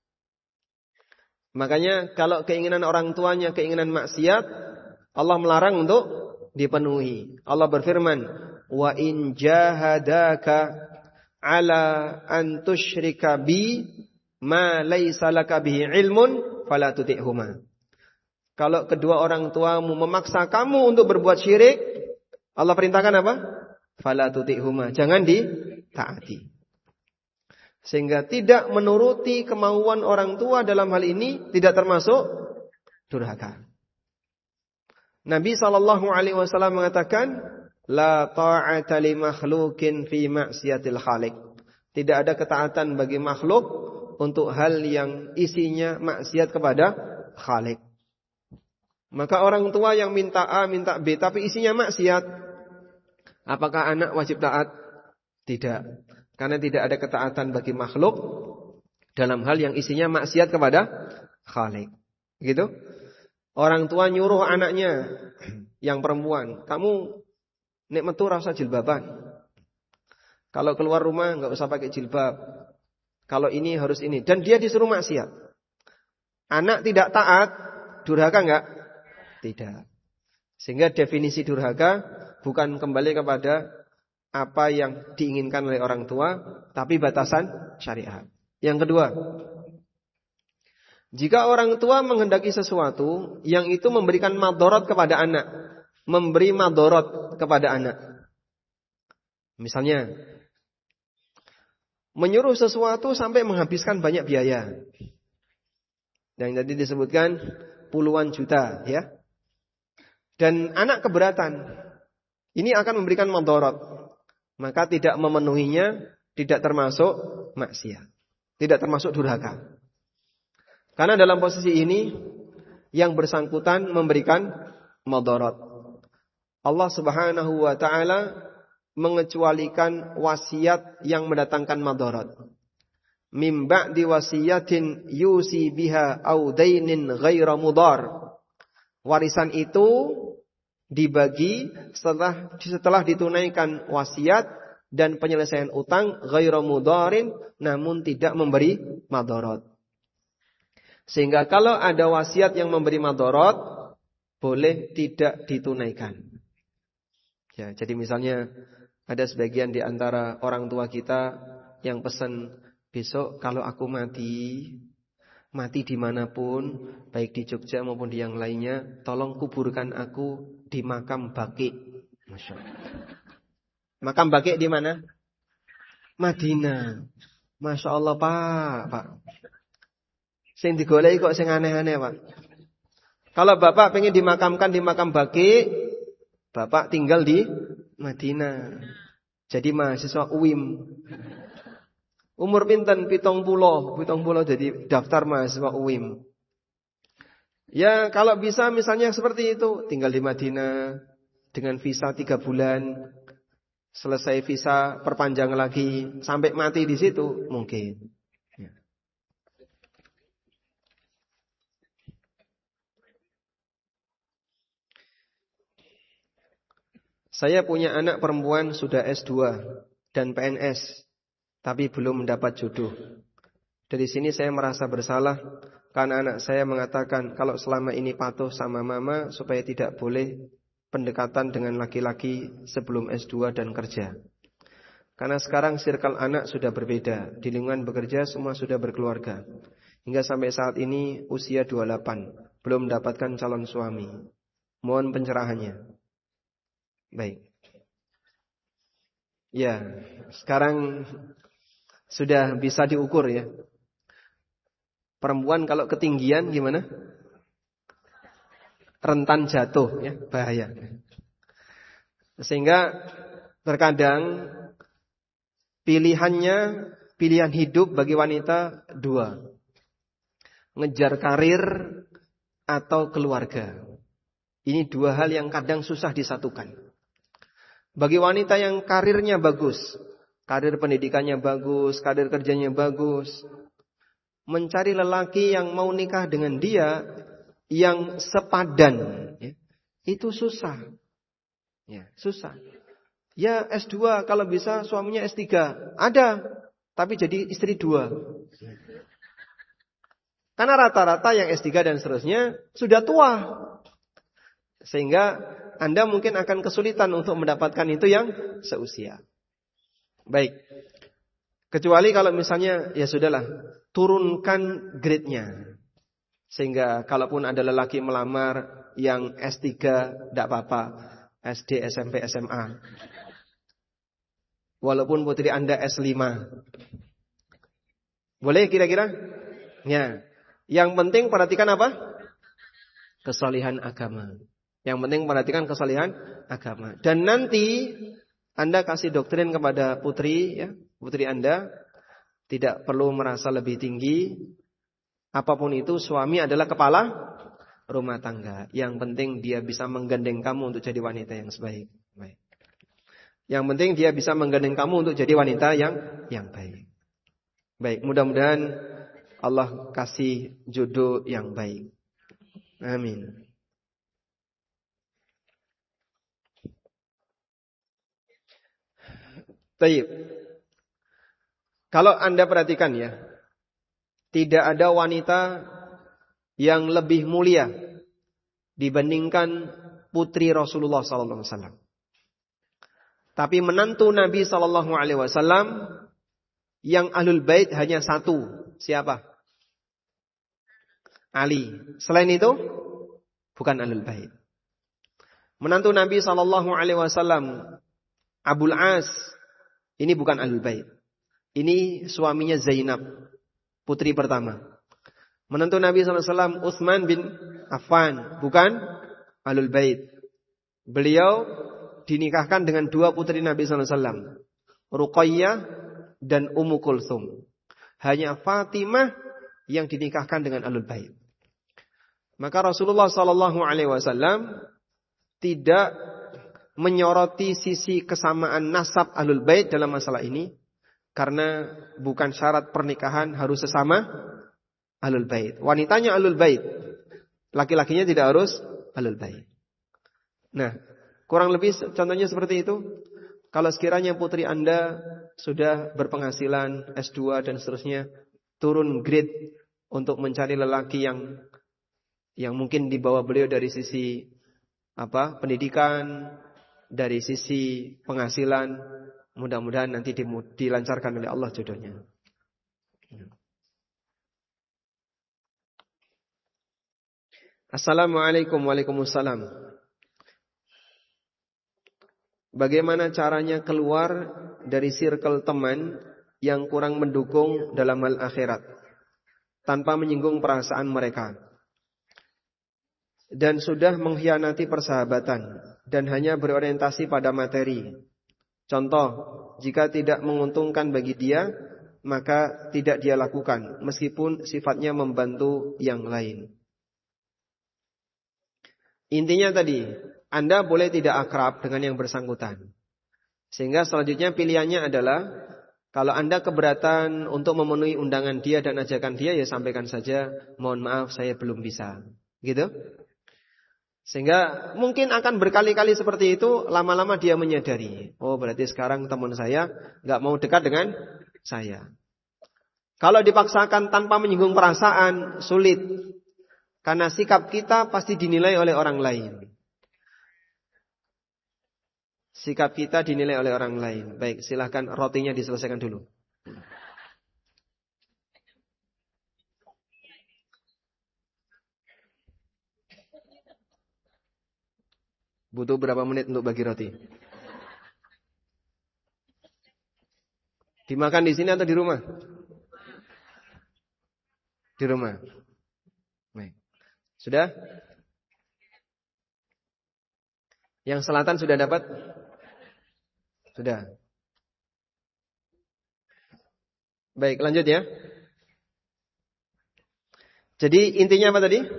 Makanya kalau keinginan orang tuanya keinginan maksiat, Allah melarang untuk dipenuhi. Allah berfirman, "Wa in jahadaka ala an tusyrika bi ma laisa laka bihi ilmun fala tuti'huma." Kalau kedua orang tuamu memaksa kamu untuk berbuat syirik, Allah perintahkan apa? Fala tuti'huma. Jangan ditaati. Sehingga tidak menuruti kemauan orang tua dalam hal ini tidak termasuk durhaka. Nabi SAW mengatakan, la ta'ata li makhlukin fi maksiatil khaliq. Tidak ada ketaatan bagi makhluk untuk hal yang isinya maksiat kepada Khalik. Maka orang tua yang minta A, minta B, tapi isinya maksiat, apakah anak wajib taat? Tidak. Karena tidak ada ketaatan bagi makhluk dalam hal yang isinya maksiat kepada Khalik. Gitu? Orang tua nyuruh anaknya yang perempuan, kamu nek metu rasa jilbaban. Kalau keluar rumah enggak usah pakai jilbab. Kalau ini harus ini, dan dia disuruh maksiat. Anak tidak taat, durhaka enggak? Tidak. Sehingga definisi durhaka bukan kembali kepada apa yang diinginkan oleh orang tua, tapi batasan syariat. Yang kedua, jika orang tua menghendaki sesuatu yang itu memberikan madorot kepada anak, memberi madorot kepada anak. Misalnya, menyuruh sesuatu sampai menghabiskan banyak biaya. Yang tadi disebutkan puluhan juta, ya. Dan anak keberatan, ini akan memberikan madorot. Maka tidak memenuhinya tidak termasuk maksiat, tidak termasuk durhaka. Karena dalam posisi ini yang bersangkutan memberikan madorot. Allah Subhanahu wa taala mengecualikan wasiat yang mendatangkan madorot. Mim ba'di wasiyatin yusi biha au dainin ghaira mudar. Warisan itu dibagi setelah ditunaikan wasiat dan penyelesaian utang ghairu mudarin, namun tidak memberi madorot. Sehingga kalau ada wasiat yang memberi madorot, boleh tidak ditunaikan. Ya, jadi misalnya ada sebagian di antara orang tua kita yang pesan, besok kalau aku mati, mati dimanapun, baik di Jogja maupun di yang lainnya, tolong kuburkan aku di makam Baqi. Masya Allah. Makam Baqi di mana? Madinah. Masya Allah Pak. Sing digoleki kok sing aneh-aneh Pak. Kalau Bapak pengen dimakamkan di makam Baqi, Bapak tinggal di Madinah. Jadi mahasiswa UIM. Umur pinten 70 jadi daftar mahasiswa UIM. Ya kalau bisa misalnya seperti itu, tinggal di Madinah dengan visa 3 bulan, selesai visa perpanjang lagi sampai mati di situ mungkin. Ya. Saya punya anak perempuan sudah S2 dan PNS, tapi belum mendapat jodoh. Dari sini saya merasa bersalah karena anak saya mengatakan kalau selama ini patuh sama mama supaya tidak boleh pendekatan dengan laki-laki sebelum S2 dan kerja. Karena sekarang circle anak sudah berbeda, di lingkungan bekerja semua sudah berkeluarga. Hingga sampai saat ini usia 28, belum mendapatkan calon suami. Mohon pencerahannya. Baik. Ya, sekarang sudah bisa diukur ya. Perempuan kalau ketinggian gimana? Rentan jatuh ya, bahaya. Sehingga terkadang pilihan hidup bagi wanita 2. Ngejar karir atau keluarga. Ini 2 hal yang kadang susah disatukan. Bagi wanita yang karirnya bagus, karir pendidikannya bagus, karir kerjanya bagus, mencari lelaki yang mau nikah dengan dia yang sepadan, ya, itu susah. Ya, susah. Ya S2 kalau bisa suaminya S3. Ada, tapi jadi istri 2. Karena rata-rata yang S3 dan seterusnya sudah tua. Sehingga Anda mungkin akan kesulitan untuk mendapatkan itu yang seusia. Baik. Kecuali kalau misalnya ya sudahlah, turunkan grade-nya. Sehingga kalaupun ada lelaki melamar yang S3 tidak apa-apa, SD, SMP, SMA. Walaupun putri Anda S5. Boleh kira-kira? Ya. Yang penting perhatikan apa? Kesalihan agama. Yang penting perhatikan kesalihan agama. Dan nanti Anda kasih doktrin kepada putri ya, putri Anda tidak perlu merasa lebih tinggi. Apapun itu suami adalah kepala rumah tangga. Yang penting dia bisa menggandeng kamu untuk jadi wanita yang sebaik. Baik. Yang penting dia bisa menggandeng kamu untuk jadi wanita yang baik. Baik, mudah-mudahan Allah kasih jodoh yang baik. Amin. Baik. Kalau Anda perhatikan ya, tidak ada wanita yang lebih mulia dibandingkan putri Rasulullah SAW. Tapi menantu Nabi SAW yang ahlul bait hanya 1. Siapa? Ali. Selain itu bukan ahlul bait. Menantu Nabi SAW Abul As ini bukan ahlul bait. Ini suaminya Zainab, putri pertama. Menantu Nabi SAW Utsman bin Affan, bukan ahlul bait. Beliau dinikahkan dengan 2 putri Nabi SAW, Ruqayyah dan Ummu Kulthum. Hanya Fatimah yang dinikahkan dengan ahlul bait. Maka Rasulullah SAW tidak menyoroti sisi kesamaan nasab ahlul bait dalam masalah ini. Karena bukan syarat pernikahan harus sesama ahlul bait. Wanitanya ahlul bait, laki-lakinya tidak harus ahlul bait. Nah, kurang lebih contohnya seperti itu. Kalau sekiranya putri Anda sudah berpenghasilan S2 dan seterusnya, turun grade untuk mencari lelaki yang mungkin di bawah beliau dari sisi pendidikan, dari sisi penghasilan. Mudah-mudahan nanti dilancarkan oleh Allah jodohnya. Assalamualaikum. Waalaikumsalam. Bagaimana caranya keluar dari circle teman yang kurang mendukung dalam hal akhirat tanpa menyinggung perasaan mereka dan sudah mengkhianati persahabatan dan hanya berorientasi pada materi? Contoh, jika tidak menguntungkan bagi dia, maka tidak dia lakukan meskipun sifatnya membantu yang lain. Intinya tadi, Anda boleh tidak akrab dengan yang bersangkutan. Sehingga selanjutnya pilihannya adalah, kalau Anda keberatan untuk memenuhi undangan dia dan ajakan dia, ya sampaikan saja, mohon maaf saya belum bisa. Gitu. Sehingga mungkin akan berkali-kali seperti itu, lama-lama dia menyadari, oh berarti sekarang teman saya gak mau dekat dengan saya. Kalau dipaksakan tanpa menyinggung perasaan, sulit. Karena sikap kita pasti dinilai oleh orang lain. Sikap kita dinilai oleh orang lain. Baik, silahkan rotinya diselesaikan dulu. Butuh berapa menit untuk bagi roti? Dimakan di sini atau di rumah? Di rumah. Baik. Sudah? Yang selatan sudah dapat? Sudah. Baik, lanjut ya. Jadi intinya apa tadi?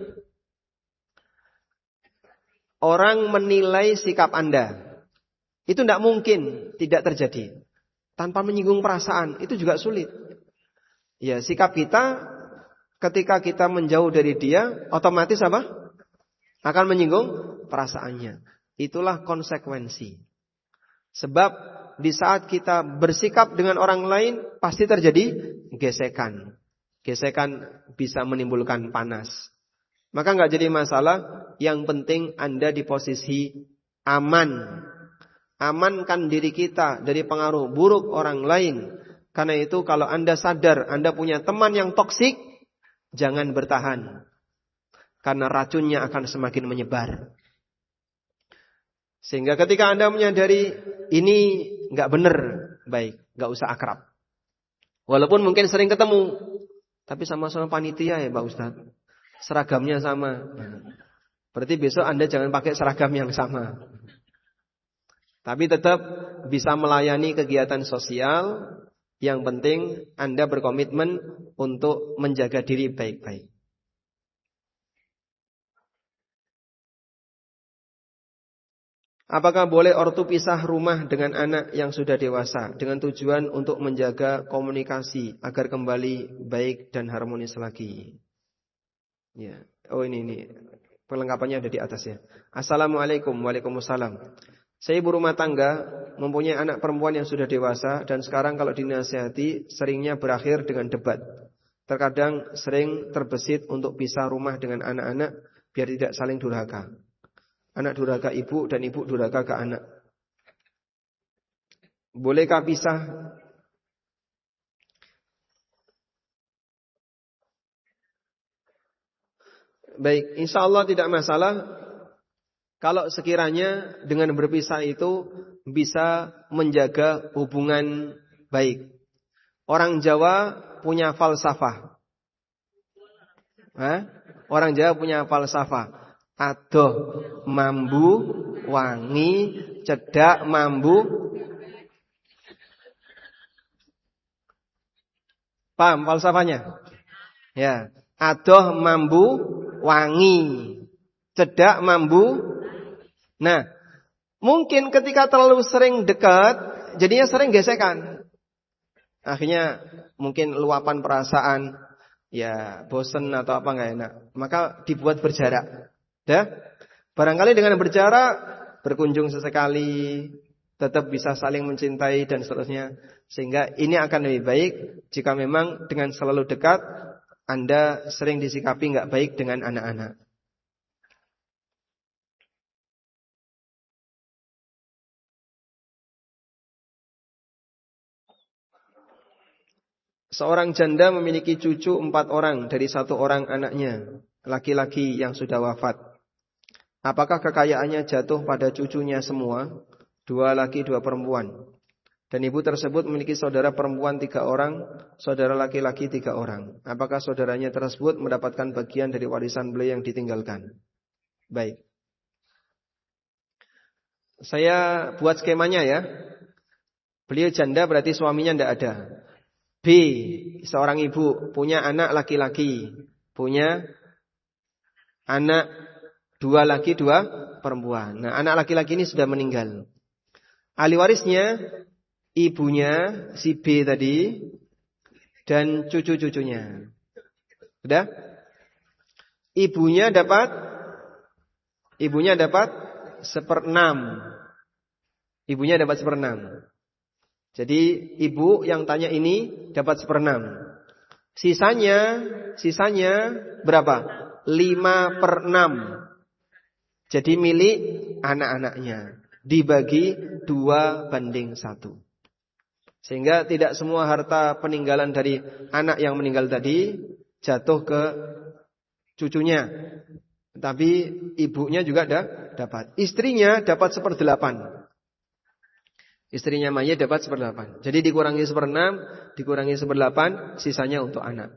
Orang menilai sikap Anda. Itu tidak mungkin tidak terjadi. Tanpa menyinggung perasaan, itu juga sulit. Ya, sikap kita ketika kita menjauh dari dia, otomatis apa? Akan menyinggung perasaannya. Itulah konsekuensi. Sebab di saat kita bersikap dengan orang lain, pasti terjadi gesekan. Gesekan bisa menimbulkan panas. Maka nggak jadi masalah. Yang penting Anda di posisi aman. Amankan diri kita dari pengaruh buruk orang lain. Karena itu kalau Anda sadar Anda punya teman yang toksik, jangan bertahan. Karena racunnya akan semakin menyebar. Sehingga ketika Anda menyadari ini nggak benar, baik, nggak usah akrab. Walaupun mungkin sering ketemu, tapi sama-sama panitia ya Pak Ustadz. Seragamnya sama. Berarti besok Anda jangan pakai seragam yang sama. Tapi tetap bisa melayani kegiatan sosial. Yang penting Anda berkomitmen untuk menjaga diri baik-baik. Apakah boleh ortu pisah rumah dengan anak yang sudah dewasa dengan tujuan untuk menjaga komunikasi agar kembali baik dan harmonis lagi? Ya. Oh ini perlengkapannya ada di atas ya. Assalamualaikum. Waalaikumsalam. Saya ibu rumah tangga, mempunyai anak perempuan yang sudah dewasa dan sekarang kalau dinasihati seringnya berakhir dengan debat. Terkadang sering terbesit untuk pisah rumah dengan anak-anak biar tidak saling durhaka. Anak durhaka ibu dan ibu durhaka ke anak. Bolehkah pisah? Baik, insya Allah tidak masalah. Kalau sekiranya dengan berpisah itu bisa menjaga hubungan baik. Orang Jawa punya falsafah. Orang Jawa punya falsafah. Adoh mambu wangi cedak mambu. Paham falsafahnya? Ya, adoh mambu wangi cedak mambu. Nah, mungkin ketika terlalu sering dekat, jadinya sering gesekan. Akhirnya mungkin luapan perasaan, ya bosen atau apa nggak enak. Maka dibuat berjarak. Ya, barangkali dengan berjarak, berkunjung sesekali, tetap bisa saling mencintai dan seterusnya. Sehingga ini akan lebih baik jika memang dengan selalu dekat, Anda sering disikapi nggak baik dengan anak-anak. Seorang janda memiliki cucu 4 orang dari 1 orang anaknya. laki-laki yang sudah wafat. Apakah kekayaannya jatuh pada cucunya semua? 2 laki 2 perempuan. Dan ibu tersebut memiliki saudara perempuan 3 orang, saudara laki-laki 3 orang. Apakah saudaranya tersebut mendapatkan bagian dari warisan beliau yang ditinggalkan? Baik. Saya buat skemanya ya. Beliau janda berarti suaminya tidak ada. B, seorang ibu punya anak laki-laki, punya anak 2 laki 2 perempuan. Nah, anak laki-laki ini sudah meninggal. Ahli warisnya ibunya si B tadi dan cucu-cucunya. Sudah? Ibunya dapat 1/6. Ibunya dapat 1/6. Jadi ibu yang tanya ini dapat 1/6. Sisanya berapa? 5/6. Jadi milik anak-anaknya. Dibagi 2/1. Sehingga tidak semua harta peninggalan dari anak yang meninggal tadi jatuh ke cucunya. Tapi ibunya juga dapat. Istrinya dapat 1/8. Istrinya mayit dapat 1/8. Jadi dikurangi 1/6, dikurangi 1/8, sisanya untuk anak.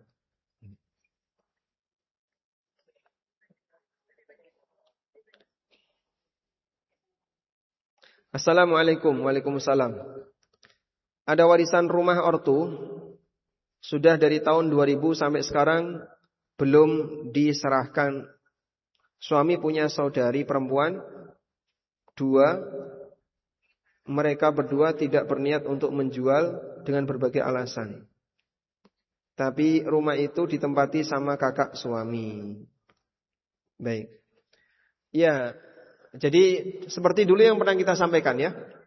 Assalamualaikum. Waalaikumsalam. Ada warisan rumah ortu sudah dari tahun 2000 sampai sekarang belum diserahkan. Suami punya saudari perempuan 2. Mereka berdua tidak berniat untuk menjual dengan berbagai alasan. Tapi rumah itu ditempati sama kakak suami. Baik. Ya, jadi seperti dulu yang pernah kita sampaikan ya.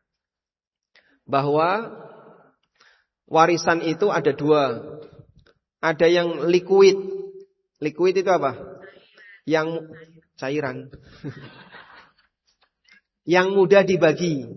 Bahwa warisan itu ada 2. Ada yang liquid. Liquid itu apa? Yang cairan. Yang mudah dibagi.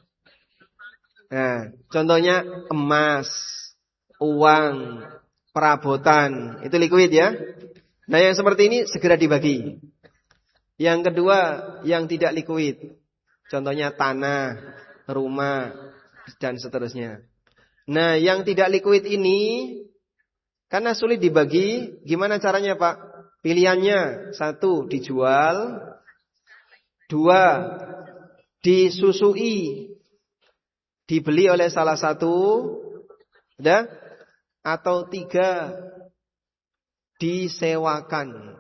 Nah, contohnya emas, uang, perabotan, itu liquid ya. Nah, yang seperti ini segera dibagi. Yang kedua, yang tidak liquid. Contohnya tanah, rumah, dan seterusnya. Nah, yang tidak liquid ini karena sulit dibagi, gimana caranya, Pak? Pilihannya 1 dijual, 2 disusui, dibeli oleh salah satu, ya, atau 3 disewakan.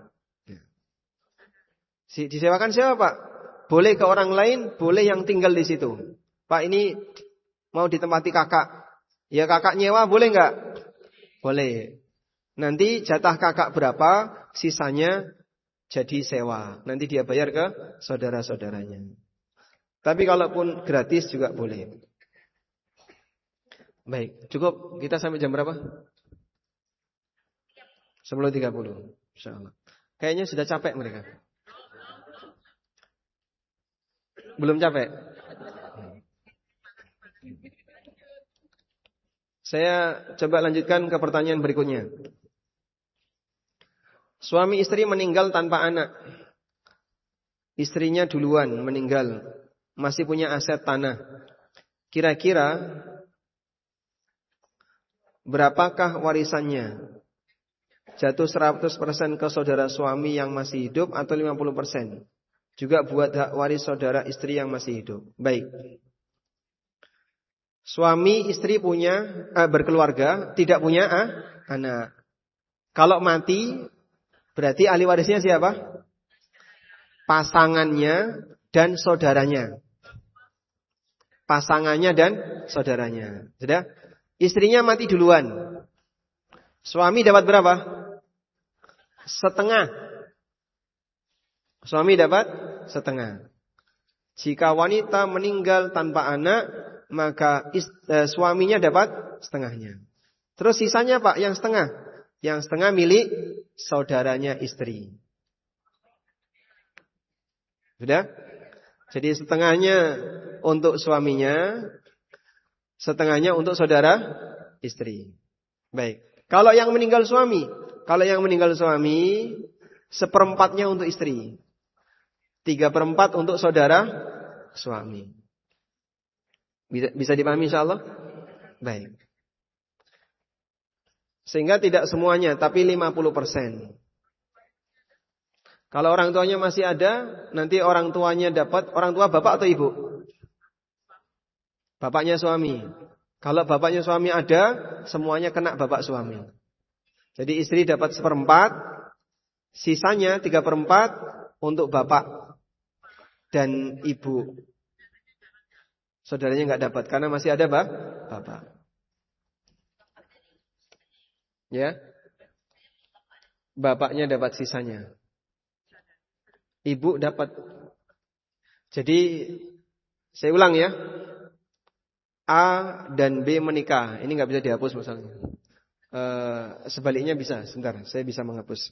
Disewakan siapa, Pak? Boleh ke orang lain, boleh yang tinggal di situ. Pak, ini mau ditempati kakak. Ya kakak nyewa boleh nggak? Boleh. Nanti jatah kakak berapa, sisanya jadi sewa. Nanti dia bayar ke saudara-saudaranya. Tapi kalaupun gratis juga boleh. Baik, cukup kita sampai jam berapa? 10.30. Insyaallah. Kayaknya sudah capek mereka. Belum capek? Saya coba lanjutkan ke pertanyaan berikutnya. Suami istri meninggal tanpa anak. Istrinya duluan meninggal. Masih punya aset tanah. Kira-kira berapakah warisannya? Jatuh 100% ke saudara suami yang masih hidup atau 50%? Juga buat hak waris saudara istri yang masih hidup. Baik. Suami istri punya berkeluarga, tidak punya anak. Kalau mati, berarti ahli warisnya siapa? Pasangannya dan saudaranya. Pasangannya dan saudaranya. Sudah? Istrinya mati duluan. Suami dapat berapa? Setengah. Suami dapat setengah. Jika wanita meninggal tanpa anak, maka suaminya dapat setengahnya. Terus sisanya, Pak, yang setengah. Yang setengah milik saudaranya istri. Sudah? Jadi setengahnya untuk suaminya, setengahnya untuk saudara istri. Baik. Kalau yang meninggal suami, 1/4-nya untuk istri. 3/4 untuk saudara suami. Bisa dipahami insyaallah? Baik. Sehingga tidak semuanya, tapi 50%. Kalau orang tuanya masih ada, nanti orang tuanya dapat, orang tua bapak atau ibu? Bapaknya suami. Kalau bapaknya suami ada, semuanya kena bapak suami. Jadi istri dapat 1/4, sisanya 3/4 untuk bapak dan ibu. Saudaranya nggak dapat karena masih ada bapak. Ya, bapaknya dapat sisanya. Ibu dapat. Jadi saya ulang ya. A dan B menikah. Ini nggak bisa dihapus misalnya. Sebaliknya bisa. Sebentar, saya bisa menghapus.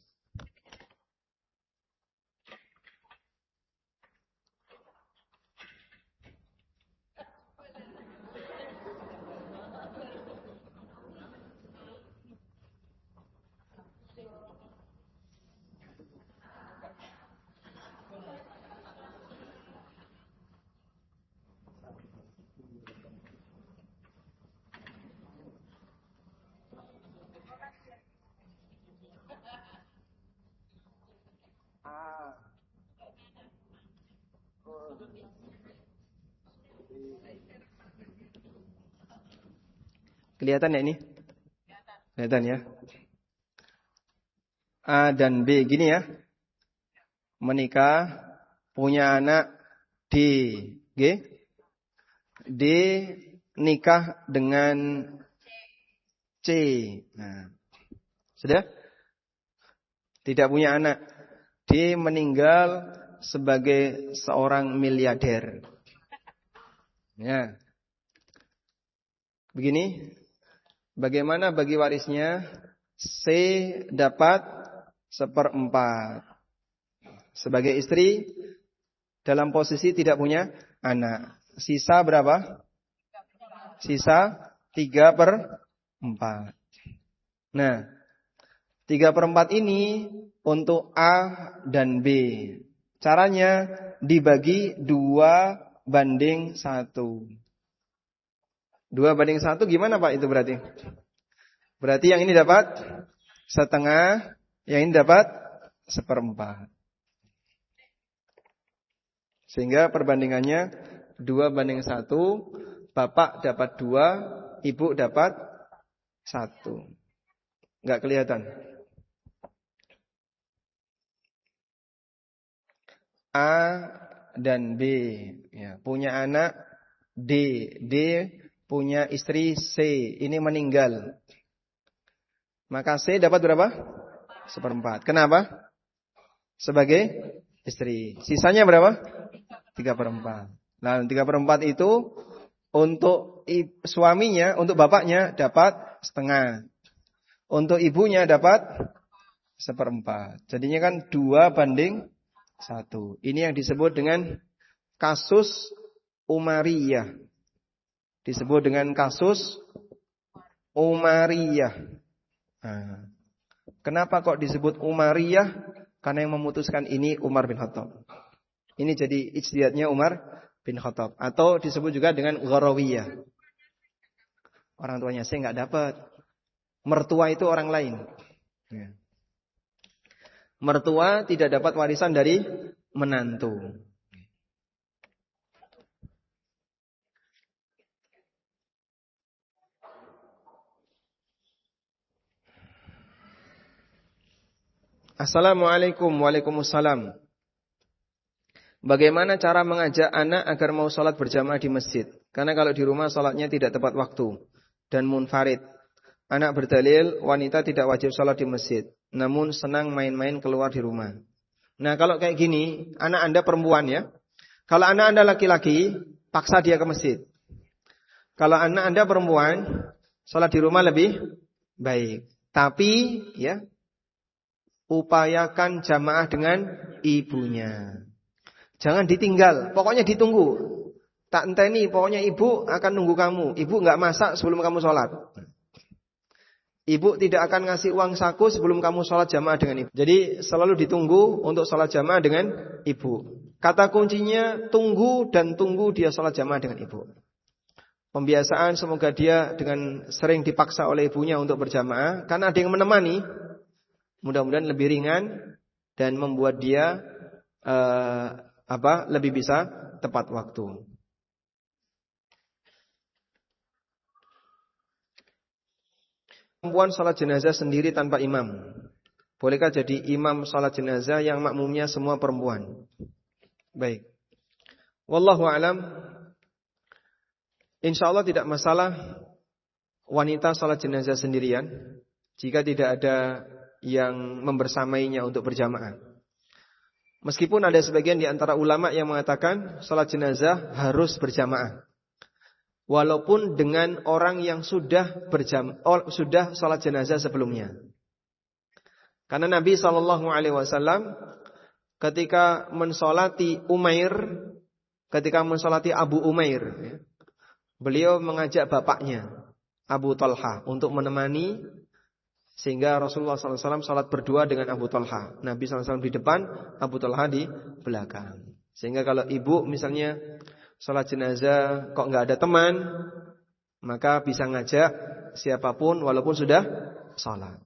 Kelihatan ya ini? Kelihatan ya. A dan B gini ya. Menikah, punya anak D. G. D nikah dengan C. Nah, sudah? Tidak punya anak. D meninggal sebagai seorang miliarder. Ya. Begini. Bagaimana bagi warisnya? C dapat 1/4. Sebagai istri dalam posisi tidak punya anak. Sisa berapa? Sisa 3/4. Nah, 3/4 ini untuk A dan B. Caranya dibagi 2/1. 2/1 gimana Pak itu berarti? Berarti yang ini dapat setengah, yang ini dapat 1/4. Sehingga perbandingannya 2/1. Bapak dapat 2, ibu dapat 1. Enggak kelihatan. A dan B ya, punya anak D. D punya istri C. Ini meninggal. Maka C dapat berapa? 1/4. Kenapa? Sebagai istri. Sisanya berapa? 3/4. Nah, 3/4 itu untuk suaminya, untuk bapaknya dapat setengah. Untuk ibunya dapat 1/4. Jadinya kan 2/1. Ini yang disebut dengan kasus Umariyah. Disebut dengan kasus Umariyah. Nah, kenapa kok disebut Umariyah? Karena yang memutuskan ini Umar bin Khattab. Ini jadi ijtihadnya Umar bin Khattab. Atau disebut juga dengan Gharawiyah. Orang tuanya saya nggak dapat. Mertua itu orang lain. Ya. Mertua tidak dapat warisan dari menantu. Assalamualaikum. Waalaikumsalam. Bagaimana cara mengajak anak agar mau sholat berjamaah di masjid? Karena kalau di rumah sholatnya tidak tepat waktu dan munfarid. Anak berdalil wanita tidak wajib sholat di masjid, namun senang main-main keluar di rumah. Nah kalau kayak gini, anak Anda perempuan ya. Kalau anak Anda laki-laki, paksa dia ke masjid. Kalau anak Anda perempuan, sholat di rumah lebih baik. Tapi ya, upayakan jamaah dengan ibunya. Jangan ditinggal, pokoknya ditunggu. Tak enteni, pokoknya ibu akan nunggu kamu. Ibu nggak masak sebelum kamu sholat. Ibu tidak akan ngasih uang saku sebelum kamu sholat jamaah dengan ibu. Jadi selalu ditunggu untuk sholat jamaah dengan ibu. Kata kuncinya tunggu dan tunggu dia sholat jamaah dengan ibu. Pembiasaan semoga dia dengan sering dipaksa oleh ibunya untuk berjamaah. Karena ada yang menemani. Mudah-mudahan lebih ringan dan membuat dia lebih bisa tepat waktu. Perempuan sholat jenazah sendiri tanpa imam. Bolehkah jadi imam sholat jenazah yang makmumnya semua perempuan? Baik. Wallahu a'lam. Insya Allah tidak masalah wanita sholat jenazah sendirian jika tidak ada yang membersamainya untuk berjamaah. Meskipun ada sebagian di antara ulama yang mengatakan sholat jenazah harus berjamaah. Walaupun dengan orang yang sudah sholat jenazah sebelumnya. Karena Nabi SAW ketika mensolati Abu Umair, beliau mengajak bapaknya Abu Talha untuk menemani, sehingga Rasulullah SAW sholat berdua dengan Abu Talha. Nabi SAW di depan, Abu Talha di belakang. Sehingga kalau ibu misalnya sholat jenazah kok nggak ada teman, maka bisa ngajak siapapun walaupun sudah sholat.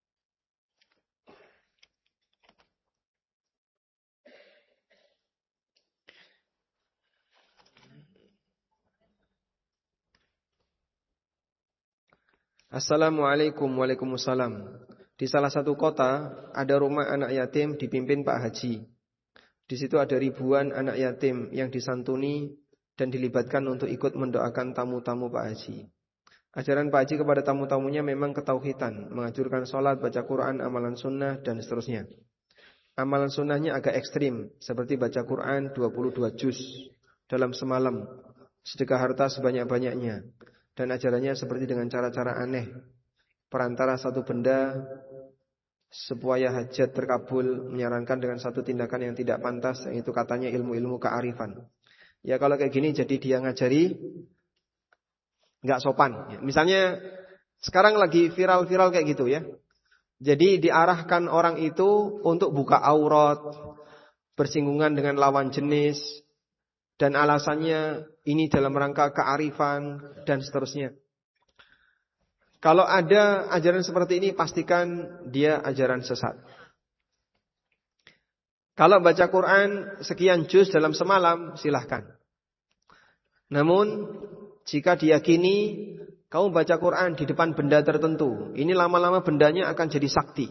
Assalamualaikum. Waalaikumsalam. Di salah satu kota ada rumah anak yatim dipimpin Pak Haji. Di situ ada ribuan anak yatim yang disantuni dan dilibatkan untuk ikut mendoakan tamu-tamu Pak Haji. Ajaran Pak Haji kepada tamu-tamunya memang ketauhidan, mengajurkan sholat, baca Quran, amalan sunnah, dan seterusnya. Amalan sunnahnya agak ekstrim, seperti baca Quran 22 juz dalam semalam, sedekah harta sebanyak-banyaknya, dan ajarannya seperti dengan cara-cara aneh, perantara satu benda supaya hajat terkabul, menyarankan dengan satu tindakan yang tidak pantas, yaitu katanya ilmu-ilmu kearifan. Ya kalau kayak gini jadi dia ngajari nggak sopan. Misalnya sekarang lagi viral-viral kayak gitu ya. Jadi diarahkan orang itu untuk buka aurat, bersinggungan dengan lawan jenis, dan alasannya ini dalam rangka kearifan dan seterusnya. Kalau ada ajaran seperti ini pastikan dia ajaran sesat. Kalau baca Quran sekian juz dalam semalam, silahkan. Namun, jika diyakini kamu baca Quran di depan benda tertentu, ini lama-lama bendanya akan jadi sakti.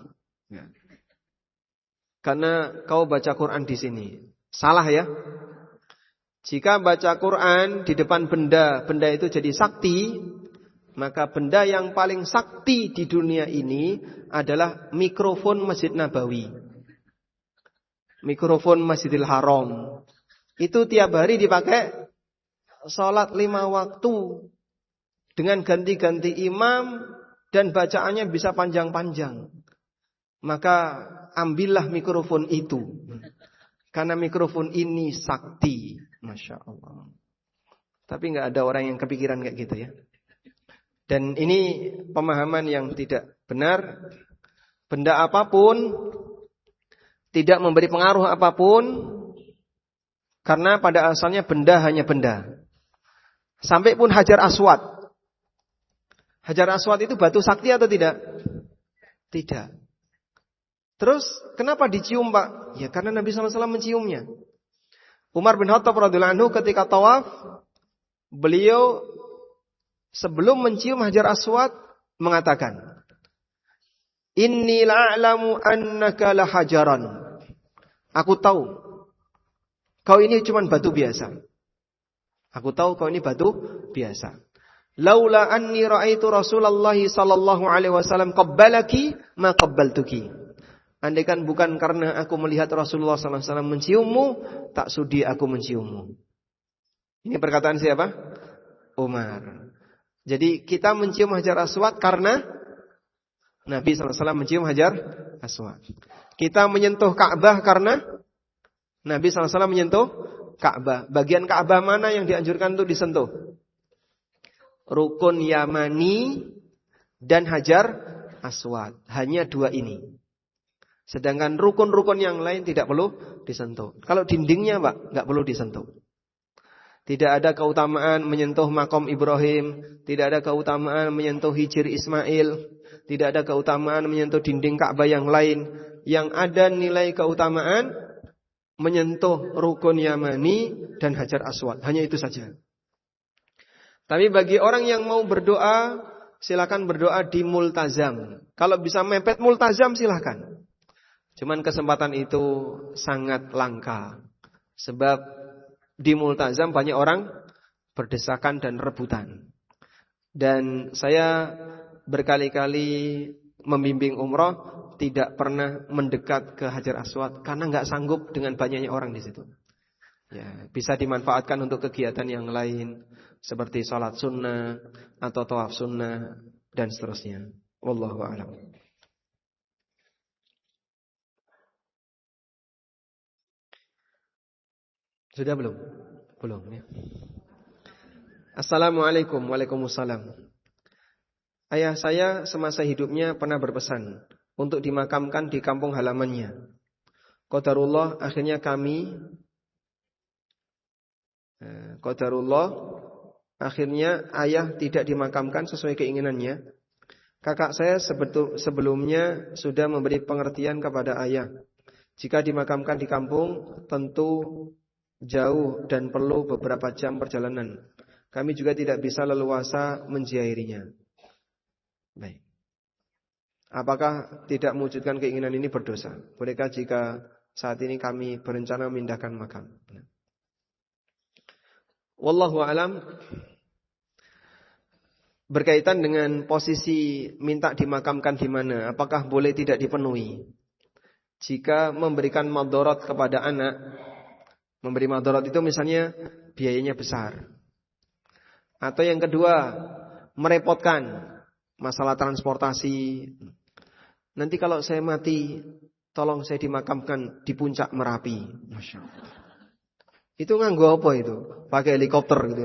Karena kau baca Quran di sini. Salah ya. Jika baca Quran di depan benda itu jadi sakti, maka benda yang paling sakti di dunia ini adalah mikrofon Masjid Nabawi. Mikrofon Masjidil Haram. Itu tiap hari dipakai sholat 5 waktu. Dengan ganti-ganti imam dan bacaannya bisa panjang-panjang. Maka ambillah mikrofon itu. Karena mikrofon ini sakti. Masya Allah. Tapi gak ada orang yang kepikiran kayak gitu ya. Dan ini pemahaman yang tidak benar. Benda apapun tidak memberi pengaruh apapun, karena pada asalnya benda hanya benda. Sampai pun Hajar Aswad. Hajar Aswad itu batu sakti atau tidak? Tidak. Terus kenapa dicium Pak? Ya karena Nabi SAW menciumnya. Umar bin Khattab radhiyallahu anhu ketika tawaf, beliau sebelum mencium Hajar Aswad mengatakan, Inni la'alamu annaka lahajaran. Aku tahu kau ini cuma batu biasa. Aku tahu kau ini batu biasa. Laula anni ra'aitu Rasulullah sallallahu alaihi wasallam qabbalaki ma qabbaltuki. Andaikan bukan karena aku melihat Rasulullah sallallahu alaihi wasallam menciummu, tak sudi aku menciummu. Ini perkataan siapa? Umar. Jadi kita mencium Hajar Aswad karena Nabi SAW mencium Hajar Aswad. Kita menyentuh Ka'bah karena Nabi SAW menyentuh Ka'bah. Bagian Ka'bah mana yang dianjurkan untuk disentuh? Rukun Yamani dan Hajar aswad. Hanya 2 ini. Sedangkan rukun-rukun yang lain tidak perlu disentuh. Kalau dindingnya Pak, nggak perlu disentuh. Tidak ada keutamaan menyentuh makom Ibrahim. Tidak ada keutamaan menyentuh hijir Ismail. Tidak ada keutamaan menyentuh dinding Ka'bah yang lain. Yang ada nilai keutamaan menyentuh rukun Yamani dan Hajar Aswad. Hanya itu saja. Tapi bagi orang yang mau berdoa, silakan berdoa di multazam. Kalau bisa mepet multazam silakan. Cuman kesempatan itu sangat langka. Sebab di multazam banyak orang berdesakan dan rebutan. Dan saya berkali-kali membimbing umroh, tidak pernah mendekat ke Hajar Aswad karena nggak sanggup dengan banyaknya orang di situ. Ya, bisa dimanfaatkan untuk kegiatan yang lain seperti sholat sunnah atau tawaf sunnah dan seterusnya. Wallahu a'lam. Sudah belum? Belum ya. Assalamualaikum. Waalaikumsalam. Ayah saya semasa hidupnya pernah berpesan untuk dimakamkan di kampung halamannya. Qadarullah akhirnya ayah tidak dimakamkan sesuai keinginannya. Kakak saya sebelumnya sudah memberi pengertian kepada ayah. Jika dimakamkan di kampung tentu jauh dan perlu beberapa jam perjalanan. Kami juga tidak bisa leluasa menziarahinya. Baik. Apakah tidak mewujudkan keinginan ini berdosa? Bolehkah jika saat ini kami berencana memindahkan makam? Wallahu a'lam. Berkaitan dengan posisi minta dimakamkan di mana, apakah boleh tidak dipenuhi? Jika memberikan madharat kepada anak, memberi madharat itu misalnya biayanya besar. Atau yang kedua, merepotkan masalah transportasi. Nanti kalau saya mati, tolong saya dimakamkan di puncak Merapi. Masya Allah. Itu nganggo apa itu? Pakai helikopter gitu.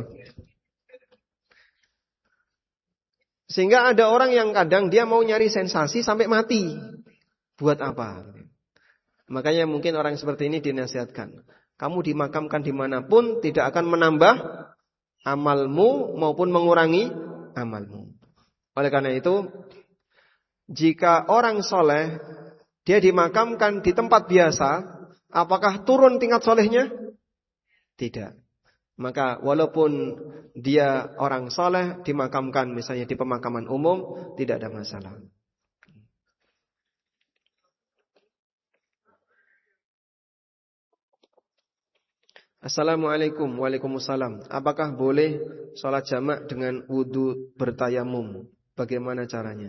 Sehingga ada orang yang kadang dia mau nyari sensasi sampai mati. Buat apa? Makanya mungkin orang seperti ini dinasihatkan. Kamu dimakamkan dimanapun tidak akan menambah amalmu maupun mengurangi amalmu. Oleh karena itu, jika orang soleh dia dimakamkan di tempat biasa, apakah turun tingkat solehnya? Tidak. Maka walaupun dia orang soleh dimakamkan misalnya di pemakaman umum, tidak ada masalah. Assalamualaikum. Waalaikumsalam. Apakah boleh sholat jamak dengan wudu bertayamum? Bagaimana caranya?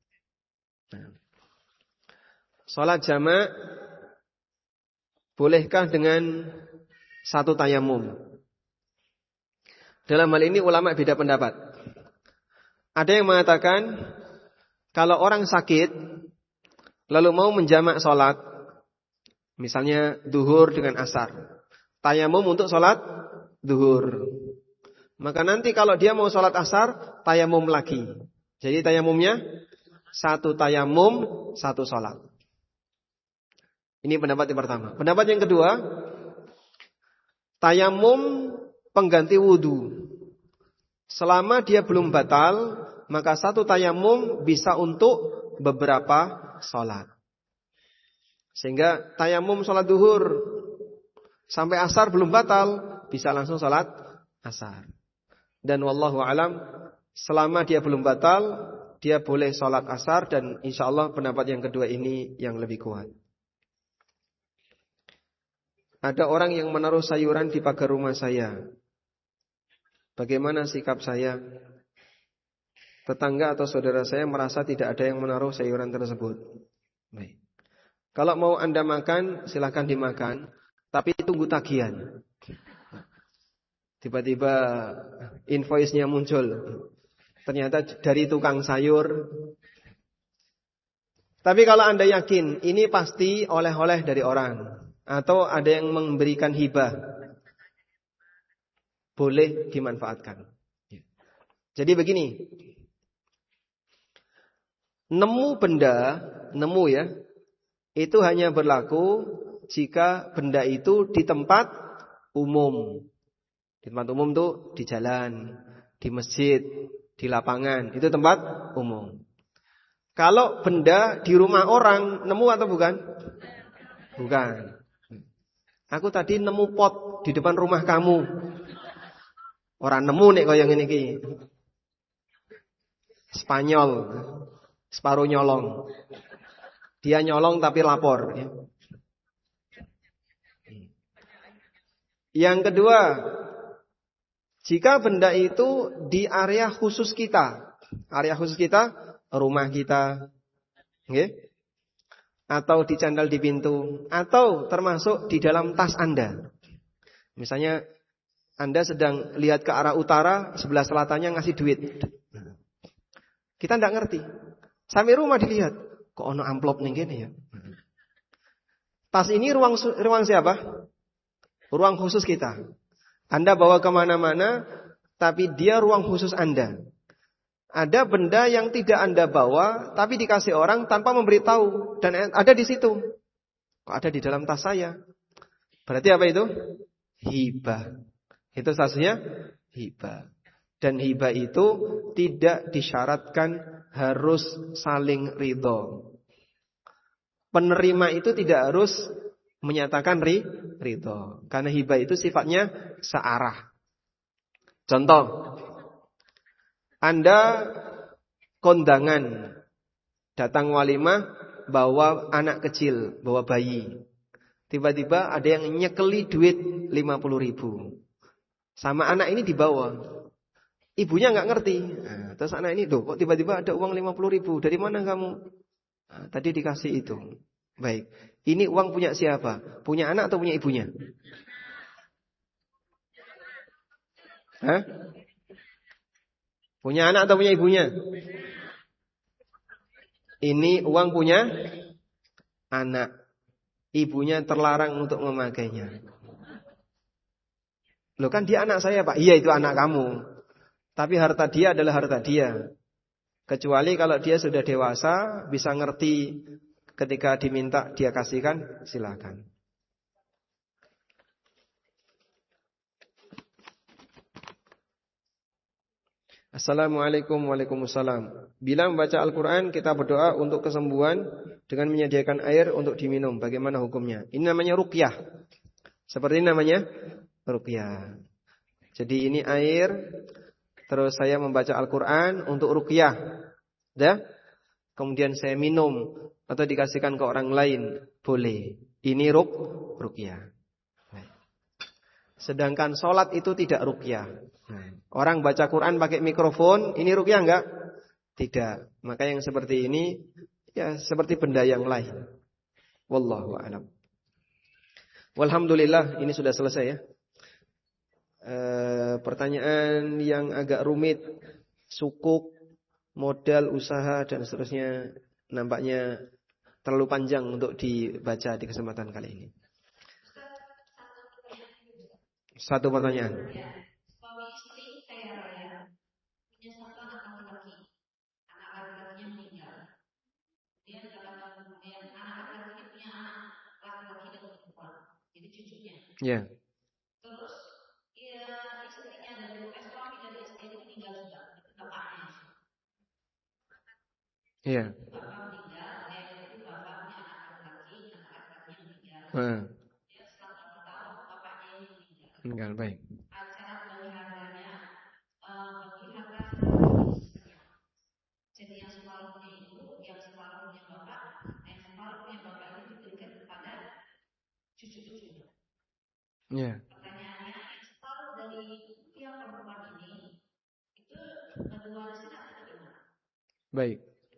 Sholat jamak bolehkah dengan satu tayamum? Dalam hal ini ulama beda pendapat. Ada yang mengatakan kalau orang sakit lalu mau menjamak sholat, misalnya duhur dengan asar, tayamum untuk sholat duhur, maka nanti kalau dia mau sholat asar, tayamum lagi. Jadi tayamumnya satu tayamum, satu sholat. Ini pendapat yang pertama. Pendapat yang kedua, tayamum pengganti wudu. Selama dia belum batal, maka satu tayamum bisa untuk beberapa sholat. Sehingga tayamum sholat duhur sampai asar belum batal, bisa langsung sholat asar. Dan wallahu alam, selama dia belum batal, dia boleh sholat asar. Dan insya Allah pendapat yang kedua ini yang lebih kuat. Ada orang yang menaruh sayuran di pagar rumah saya. Bagaimana sikap saya? Tetangga atau saudara saya merasa tidak ada yang menaruh sayuran tersebut. Baik. Kalau mau Anda makan, silakan dimakan, tapi tunggu tagihan. Tiba-tiba invoice-nya muncul. Ternyata dari tukang sayur. Tapi kalau Anda yakin ini pasti oleh-oleh dari orang, atau ada yang memberikan hibah, boleh dimanfaatkan. Jadi begini, Nemu benda, nemu ya, itu hanya berlaku jika benda itu di tempat umum. Di tempat umum tuh di jalan, di masjid, di lapangan, itu tempat umum. Kalau benda di rumah orang, nemu atau bukan? Bukan. Aku tadi nemu pot di depan rumah kamu. Orang nemu nek kaya ngene iki. Spanyol, separuh nyolong. Dia nyolong tapi lapor. Yang kedua, jika benda itu di area khusus kita. Area khusus kita, rumah kita. Okay? Atau dicandal di pintu. Atau termasuk di dalam tas Anda. Misalnya Anda sedang lihat ke arah utara, sebelah selatannya ngasih duit. Kita tidak ngerti. Sampai rumah dilihat. Kok ono amplop nih gini ya. Tas ini ruang siapa? Ruang khusus kita. Anda bawa kemana-mana, tapi dia ruang khusus Anda. Ada benda yang tidak Anda bawa, tapi dikasih orang tanpa memberitahu. Dan ada di situ. Kok ada di dalam tas saya? Berarti apa itu? Hibah. Itu statusnya hibah. Dan hibah itu tidak disyaratkan harus saling ridho. Penerima itu tidak harus menyatakan ridho. Karena hibah itu sifatnya searah. Contoh, Anda kondangan, datang walimah, bawa anak kecil, bawa bayi. Tiba-tiba ada yang nyekeli duit 50.000. Sama anak ini dibawa. Ibunya nggak ngerti. Nah, terus anak ini, kok tiba-tiba ada uang 50.000? Dari mana kamu? Nah, tadi dikasih itu. Baik. Ini uang punya siapa? Punya anak atau punya ibunya? Hah? Punya anak atau punya ibunya? Ini uang punya anak. Ibunya terlarang untuk memakainya. Loh kan dia anak saya, Pak. Iya, itu anak kamu. Tapi harta dia adalah harta dia. Kecuali kalau dia sudah dewasa, bisa ngerti ketika diminta dia kasihkan, silakan. Assalamualaikum waalaikumsalam. Bila membaca Al-Quran kita berdoa untuk kesembuhan dengan menyediakan air untuk diminum. Bagaimana hukumnya? Ini namanya ruqyah. Seperti ini namanya ruqyah. Jadi ini air, terus saya membaca Al-Quran untuk ruqyah. Ya? Kemudian saya minum atau dikasihkan ke orang lain, boleh. Ini ruqyah. Sedangkan sholat itu tidak ruqyah. Orang baca Quran pakai mikrofon, ini ruqyah enggak? Tidak. Maka yang seperti ini ya seperti benda yang lain. Wallahu a'lam. Walhamdulillah, ini sudah selesai ya. Pertanyaan yang agak rumit, sukuk, modal, usaha dan seterusnya nampaknya terlalu panjang untuk dibaca di kesempatan kali ini. Satu pertanyaan. Suami istri kaya raya, punya satu anak laki-laki. Anak laki-lakinya meninggal. Dia anak laki-laki punya anak laki-laki dan perempuan. Jadi cucunya. Ya. Terus istrinya dari suami dari istri itu meninggal juga. Itu bapaknya. Iya. Bapak meninggal, itu bapaknya anak laki-lakinya meninggal. Dia setelah 1 tahun bapaknya ini meninggal. Baik. Acara peliharanya melihara jadi yang separuhnya itu, yang separuhnya bapak, yang separuhnya bapak itu diberikan kepada cucu-cucunya. Ya. Pertanyaannya, yang separuh dari pihak perempuan ini itu berwarisnya atau gimana? Baik.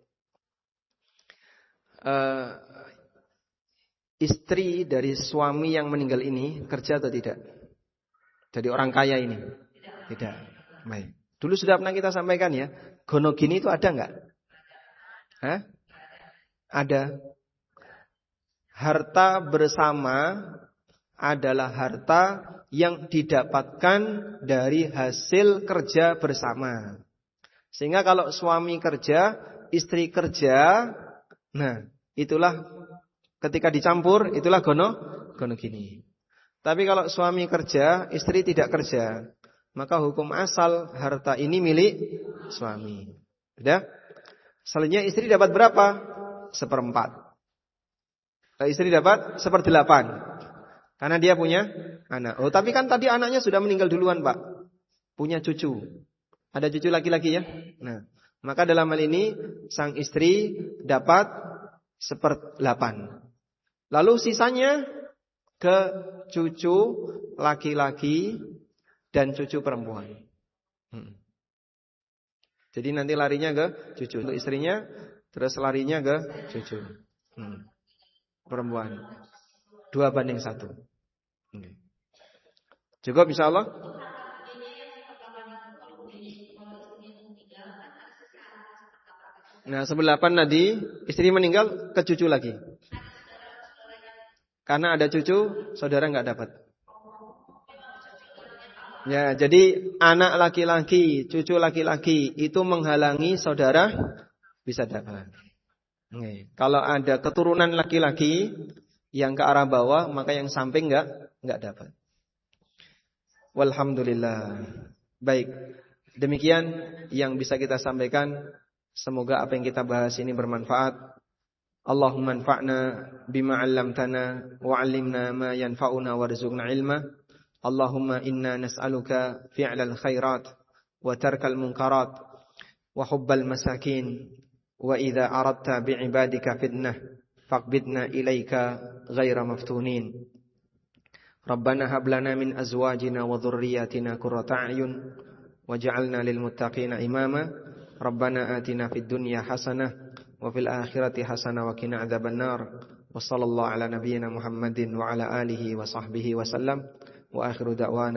Istri dari suami yang meninggal ini kerja atau tidak? Jadi orang kaya ini? Tidak. Baik. Dulu sudah pernah kita sampaikan ya, gonogini itu ada enggak? Hah? Ada. Harta bersama adalah harta yang didapatkan dari hasil kerja bersama. Sehingga kalau suami kerja, istri kerja, nah itulah ketika dicampur itulah gono gini. Tapi kalau suami kerja, istri tidak kerja, maka hukum asal harta ini milik suami. Sudah? Selanjutnya istri dapat berapa? 1/4. Istri dapat 1/8. Karena dia punya anak. Oh, tapi kan tadi anaknya sudah meninggal duluan, Pak. Punya cucu. Ada cucu laki-laki ya? Nah, maka dalam hal ini sang istri dapat 1/8. Lalu sisanya ke cucu laki-laki dan cucu perempuan. Jadi nanti larinya ke cucu untuk istrinya, terus larinya ke cucu perempuan. 2/1. Cukup insyaallah. Nah 1/8 tadi istri meninggal ke cucu lagi. Karena ada cucu, saudara nggak dapat. Ya, jadi anak laki-laki, cucu laki-laki itu menghalangi saudara bisa dapat. Kalau ada keturunan laki-laki yang ke arah bawah, maka yang samping nggak dapat. Walhamdulillah. Baik, demikian yang bisa kita sampaikan. Semoga apa yang kita bahas ini bermanfaat. Allahumma anfa'na bima 'allamtana wa 'allimna ma yanfa'una warzuqna ilma. Allahumma inna nas'aluka fi'lal khairat wa tarkal munkarat wa hubbal masakin wa idza aradta bi'ibadika fitnah faqbidna ilaika ghaira maftunin. Rabbana hab lana min azwajina wa dhurriyyatina qurrata a'yun waj'alna lil muttaqina imama. Rabbana atina fid dunya hasanah wa fil akhirati hasanah wa qina adzabannar. Wa sallallahu ala nabiyyina Muhammadin wa ala alihi wa sahbihi wa sallam. Wa akhiru da'wana